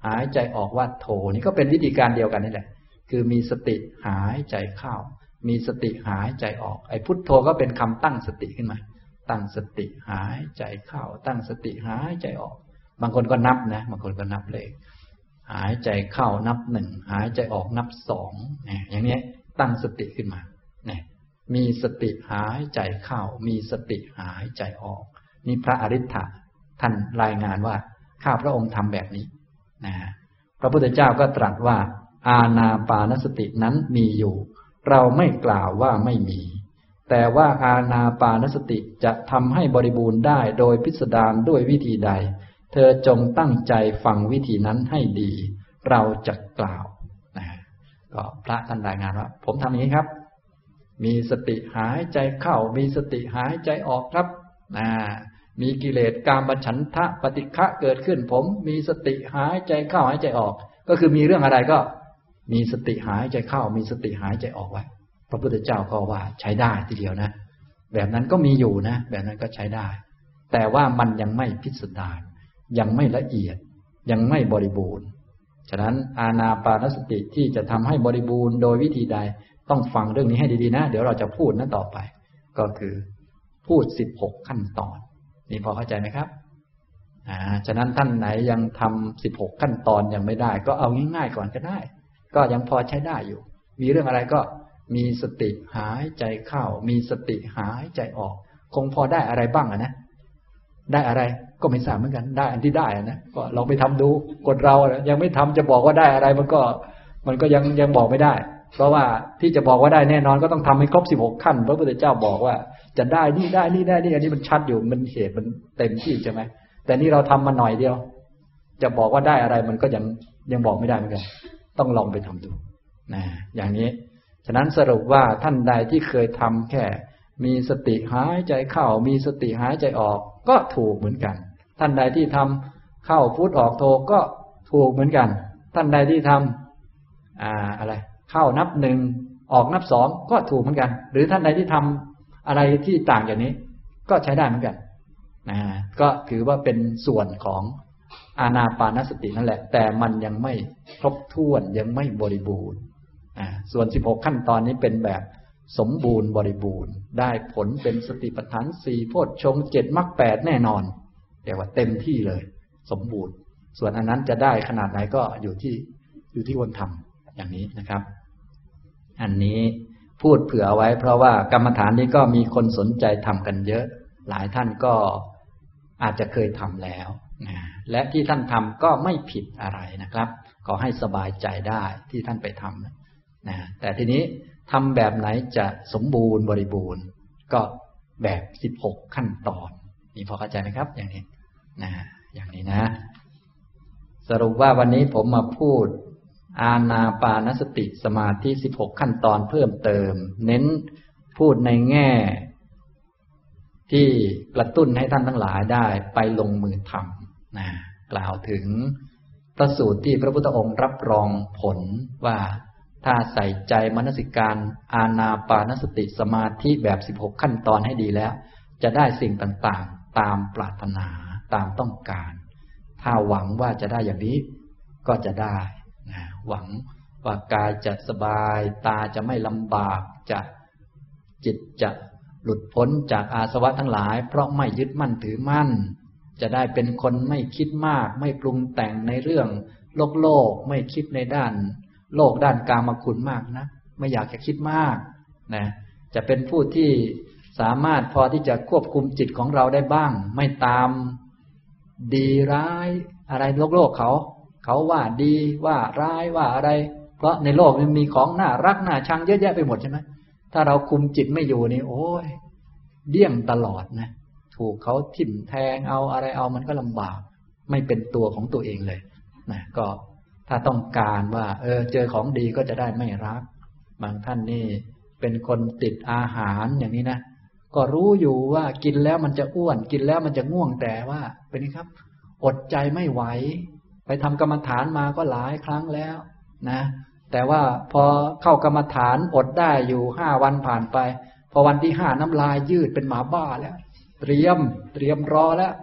[SPEAKER 1] หายใจออกว่าโทนี่ก็เป็นวิธีการเดียวกันนี่แหละคือมีสติหายใจเข้ามีสติหายใจออกไอ้พุทโธก็เป็นคำตั้งสติขึ้นมาตั้งสติหายใจเข้าตั้งสติหายใจออกบางคนก็นับนะบางคนก็นับเลขหายใจเข้านับหนึ่งหายใจออกนับสองเนี่ยอย่างนี้ตั้งสติขึ้นมาเนี่ยมีสติหายใจเข้ามีสติหายใจออกนี่พระอริ t ะท่านรายงานว่าข้าพระองค์ทำแบบนี้นะพระพุทธเจ้าก็ตรัสว่าอานาปานสตินั้นมีอยู่เราไม่กล่าวว่าไม่มีแต่ว่าอานาปานสติจะทำให้บริบูรณ์ได้โดยพิสดารด้วยวิธีใดเธอจงตั้งใจฟังวิธีนั้นให้ดีเราจะกล่าวนะก็พระท่านรายงานว่าผมทำอย่างนี้ครับมีสติหายใจเข้ามีสติหายใจออกครับนะมีกิเลสกามฉันทะปฏิฆะเกิดขึ้นผมมีสติหายใจเข้าหายใจออกก็คือมีเรื่องอะไรก็มีสติหายใจเข้ามีสติหายใจออกไว้พระพุทธเจ้าก็ว่าใช้ได้ทีเดียวนะแบบนั้นก็มีอยู่นะแบบนั้นก็ใช้ได้แต่ว่ามันยังไม่พิสดารยังไม่ละเอียดยังไม่บริบูรณ์ฉะนั้นอานาปานสติที่จะทำให้บริบูรณ์โดยวิธีใดต้องฟังเรื่องนี้ให้ดีๆนะเดี๋ยวเราจะพูดนะต่อไปก็คือพูดสิบหกขั้นตอนนี่พอเข้าใจไหมครับอ่าฉะนั้นท่านไหนยังทำสิบหกขั้นตอนยังไม่ได้ก็เอาง่ายๆก่อนก็ได้ก็ยังพอใช้ได้อยู่มีเรื่องอะไรก็มีสติหายใจเข้ามีสติหายใจออกคงพอได้อะไรบ้างอะนะได้อะไรก็ไม่ทราบเหมือนกันได้อันที่ได้นะก็ลองไปทำดูคนเรายังไม่ทำจะบอกว่าได้อะไรมันก็มันก็ยังยังบอกไม่ได้เพราะว่าที่จะบอกว่าได้แน่นอนก็ต้องทำให้ครบสิบหกขั้นพระพุทธเจ้าบอกว่าจะได้นี่ได้นี่ได้นี่อันนี้มันชัดอยู่มันเหตุมันเต็มที่ใช่ไหมแต่นี่เราทำมาหน่อยเดียวจะบอกว่าได้อะไรมันก็ยังยังบอกไม่ได้เหมือนกันต้องลองไปทำดูนะอย่างนี้ฉะนั้นสรุปว่าท่านใดที่เคยทำแค่มีสติหายใจเข้ามีสติหายใจออกก็ถูกเหมือนกันท่านใดที่ทำเข้าพุทออกโทก็ถูกเหมือนกันท่านใดที่ทำอ่าอะไรเข้านับหนึ่งออกนับสองก็ถูกเหมือนกันหรือท่านใดที่ทำอะไรที่ต่างอย่างนี้ก็ใช้ได้เหมือนกันนะก็ถือว่าเป็นส่วนของอานาปานสตินั่นแหละแต่มันยังไม่ครบถ้วนยังไม่บริบูรณ์อ่าส่วนสิบหกขั้นตอนนี้เป็นแบบสมบูรณ์บริบูรณ์ได้ผลเป็นสติปัฏฐานสี่โพชฌงค์เจ็ดมรรคแปดแน่นอนเรียกว่าเต็มที่เลยสมบูรณ์ส่วนอันนั้นจะได้ขนาดไหนก็อยู่ที่อยู่ที่คนทำอย่างนี้นะครับอันนี้พูดเผื่อไว้เพราะว่ากรรมฐานนี้ก็มีคนสนใจทำกันเยอะหลายท่านก็อาจจะเคยทำแล้วนะและที่ท่านทำก็ไม่ผิดอะไรนะครับขอให้สบายใจได้ที่ท่านไปทำนะแต่ทีนี้ทำแบบไหนจะสมบูรณ์บริบูรณ์ก็แบบสิบหกขั้นตอนนี่พอเข้าใจไหมครับอย่างนี้นะอย่างนี้นะสรุปว่าวันนี้ผมมาพูดอานาปานสติสมาธิสิบหกขั้นตอนเพิ่มเติมเน้นพูดในแง่ที่กระตุ้นให้ท่านทั้งหลายได้ไปลงมือทำนะกล่าวถึงพระสูตรที่พระพุทธองค์รับรองผลว่าถ้าใส่ใจมนสิการอานาปานสติสมาธิแบบสิบหกขั้นตอนให้ดีแล้วจะได้สิ่งต่างๆตามปรารถนาตามต้องการถ้าหวังว่าจะได้อย่างนี้ก็จะได้นะหวังว่ากายจะสบายตาจะไม่ลำบากจะจิตจะหลุดพ้นจากอาสวะทั้งหลายเพราะไม่ยึดมั่นถือมั่นจะได้เป็นคนไม่คิดมากไม่ปรุงแต่งในเรื่องโลกโลกไม่คิดในด้านโลกด้านกามคุณมากนะไม่อยากจะคิดมากนะจะเป็นผู้ที่สามารถพอที่จะควบคุมจิตของเราได้บ้างไม่ตามดีร้ายอะไรโลกโลกเขาเขาว่าดีว่าร้ายว่าอะไรเพราะในโลกมันมีของน่ารักน่าชังเยอะแยะไปหมดใช่ไหมถ้าเราคุมจิตไม่อยู่นี่โอ้ยเดี่ยงตลอดนะถูกเขาทิ่มแทงเอาอะไรเอามันก็ลำบากไม่เป็นตัวของตัวเองเลยนะก็ถ้าต้องการว่าเออเจอของดีก็จะได้ไม่รักบางท่านนี่เป็นคนติดอาหารอย่างนี้นะก็รู้อยู่ว่ากินแล้วมันจะอ้วนกินแล้วมันจะง่วงแต่ว่าเป็นไงครับอดใจไม่ไหวไปทำกรรมฐานมาก็หลายครั้งแล้วนะแต่ว่าพอเข้ากรรมฐานอดได้อยู่ห้าวันผ่านไปพอวันที่ห้าน้ำลายยืดเป็นหมาบ้าแล้วเตรียมเตรียมรอแล้ว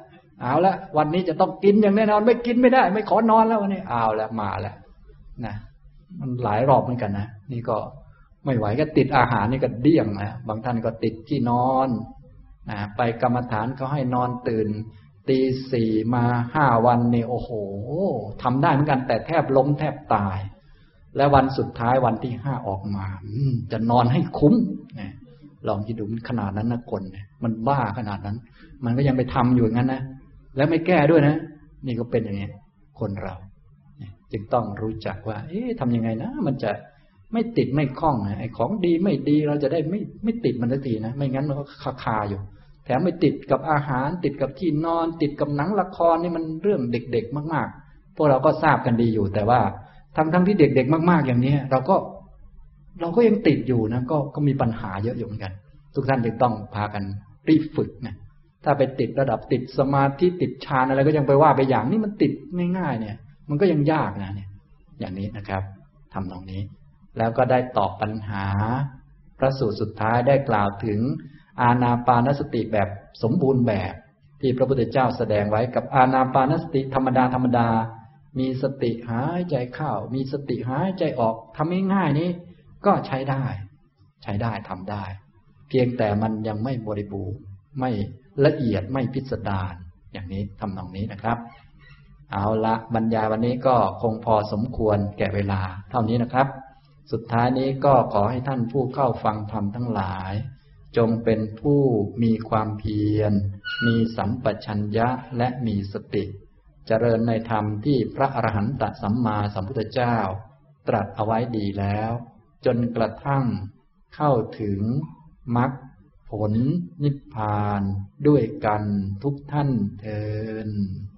[SPEAKER 1] เอาละวันนี้จะต้องกินอย่างแน่นอนไม่กินไม่ได้ไม่ขอนอนแล้ววันนี้เอาละมาแล้วนะมันหลายรอบเหมือนกันนะนี่ก็ไม่ไหวก็ติดอาหารนี่ก็เดี้ยงนะบางท่านก็ติดที่นอนนะไปกรรมฐานเขาให้นอนตื่นตีสี่มาห้าวันนี่โอ้โหทำได้เหมือนกันแต่แทบล้มแทบตายและวันสุดท้ายวันที่ห้าออกมาจะนอนให้คุ้มนะลองคิดดูมันขนาดนั้นนะคนเนี่ยมันบ้าขนาดนั้นมันก็ยังไปทำอยู่อย่างนั้นนะแล้วไม่แก้ด้วยนะนี่ก็เป็นอย่างนี้คนเราจึงต้องรู้จักว่าเอ๊ะทำยังไงนะมันจะไม่ติดไม่คล้องนะไอ้ของดีไม่ดีเราจะได้ไม่ไม่ติดมันสักทีนะไม่งั้นมันก็คาคาอยู่แถมไม่ติดกับอาหารติดกับที่นอนติดกับหนังละครนี่มันเรื่องเด็กๆมากๆพวกเราก็ทราบกันดีอยู่แต่ว่าทั้งทั้งที่เด็กๆมากๆอย่างนี้เราก็เราก็ยังติดอยู่นะก็ก็มีปัญหาเยอะอยู่เหมือนกันทุกท่านจึงต้องพากันรีบฝึกนะถ้าไปติดระดับติดสมาธิติดฌานอะไรก็ยังไปว่าไปอย่างนี้มันติดง่ายๆเนี่ยมันก็ยังยากนะเนี่ยอย่างนี้นะครับทำตรงนี้แล้วก็ได้ตอบปัญหาพระสูตรสุดท้ายได้กล่าวถึงอานาปานสติแบบสมบูรณ์แบบที่พระพุทธเจ้าแสดงไว้กับอานาปานสติธรรมดาธรรมดามีสติหายใจเข้ามีสติหายใจออกทำง่ายๆนี้ก็ใช้ได้ใช้ได้ทำได้เพียงแต่มันยังไม่บริบูรณ์ไม่ละเอียดไม่พิสดารอย่างนี้ทำตรงนี้นะครับเอาละบรรยายวันนี้ก็คงพอสมควรแก่เวลาเท่านี้นะครับสุดท้ายนี้ก็ขอให้ท่านผู้เข้าฟังธรรมทั้งหลายจงเป็นผู้มีความเพียรมีสัมปชัญญะและมีสติเจริญในธรรมที่พระอรหันตสัมมาสัมพุทธเจ้าตรัสเอาไว้ดีแล้วจนกระทั่งเข้าถึงมรรคผลนิพพานด้วยกันทุกท่านเทอญ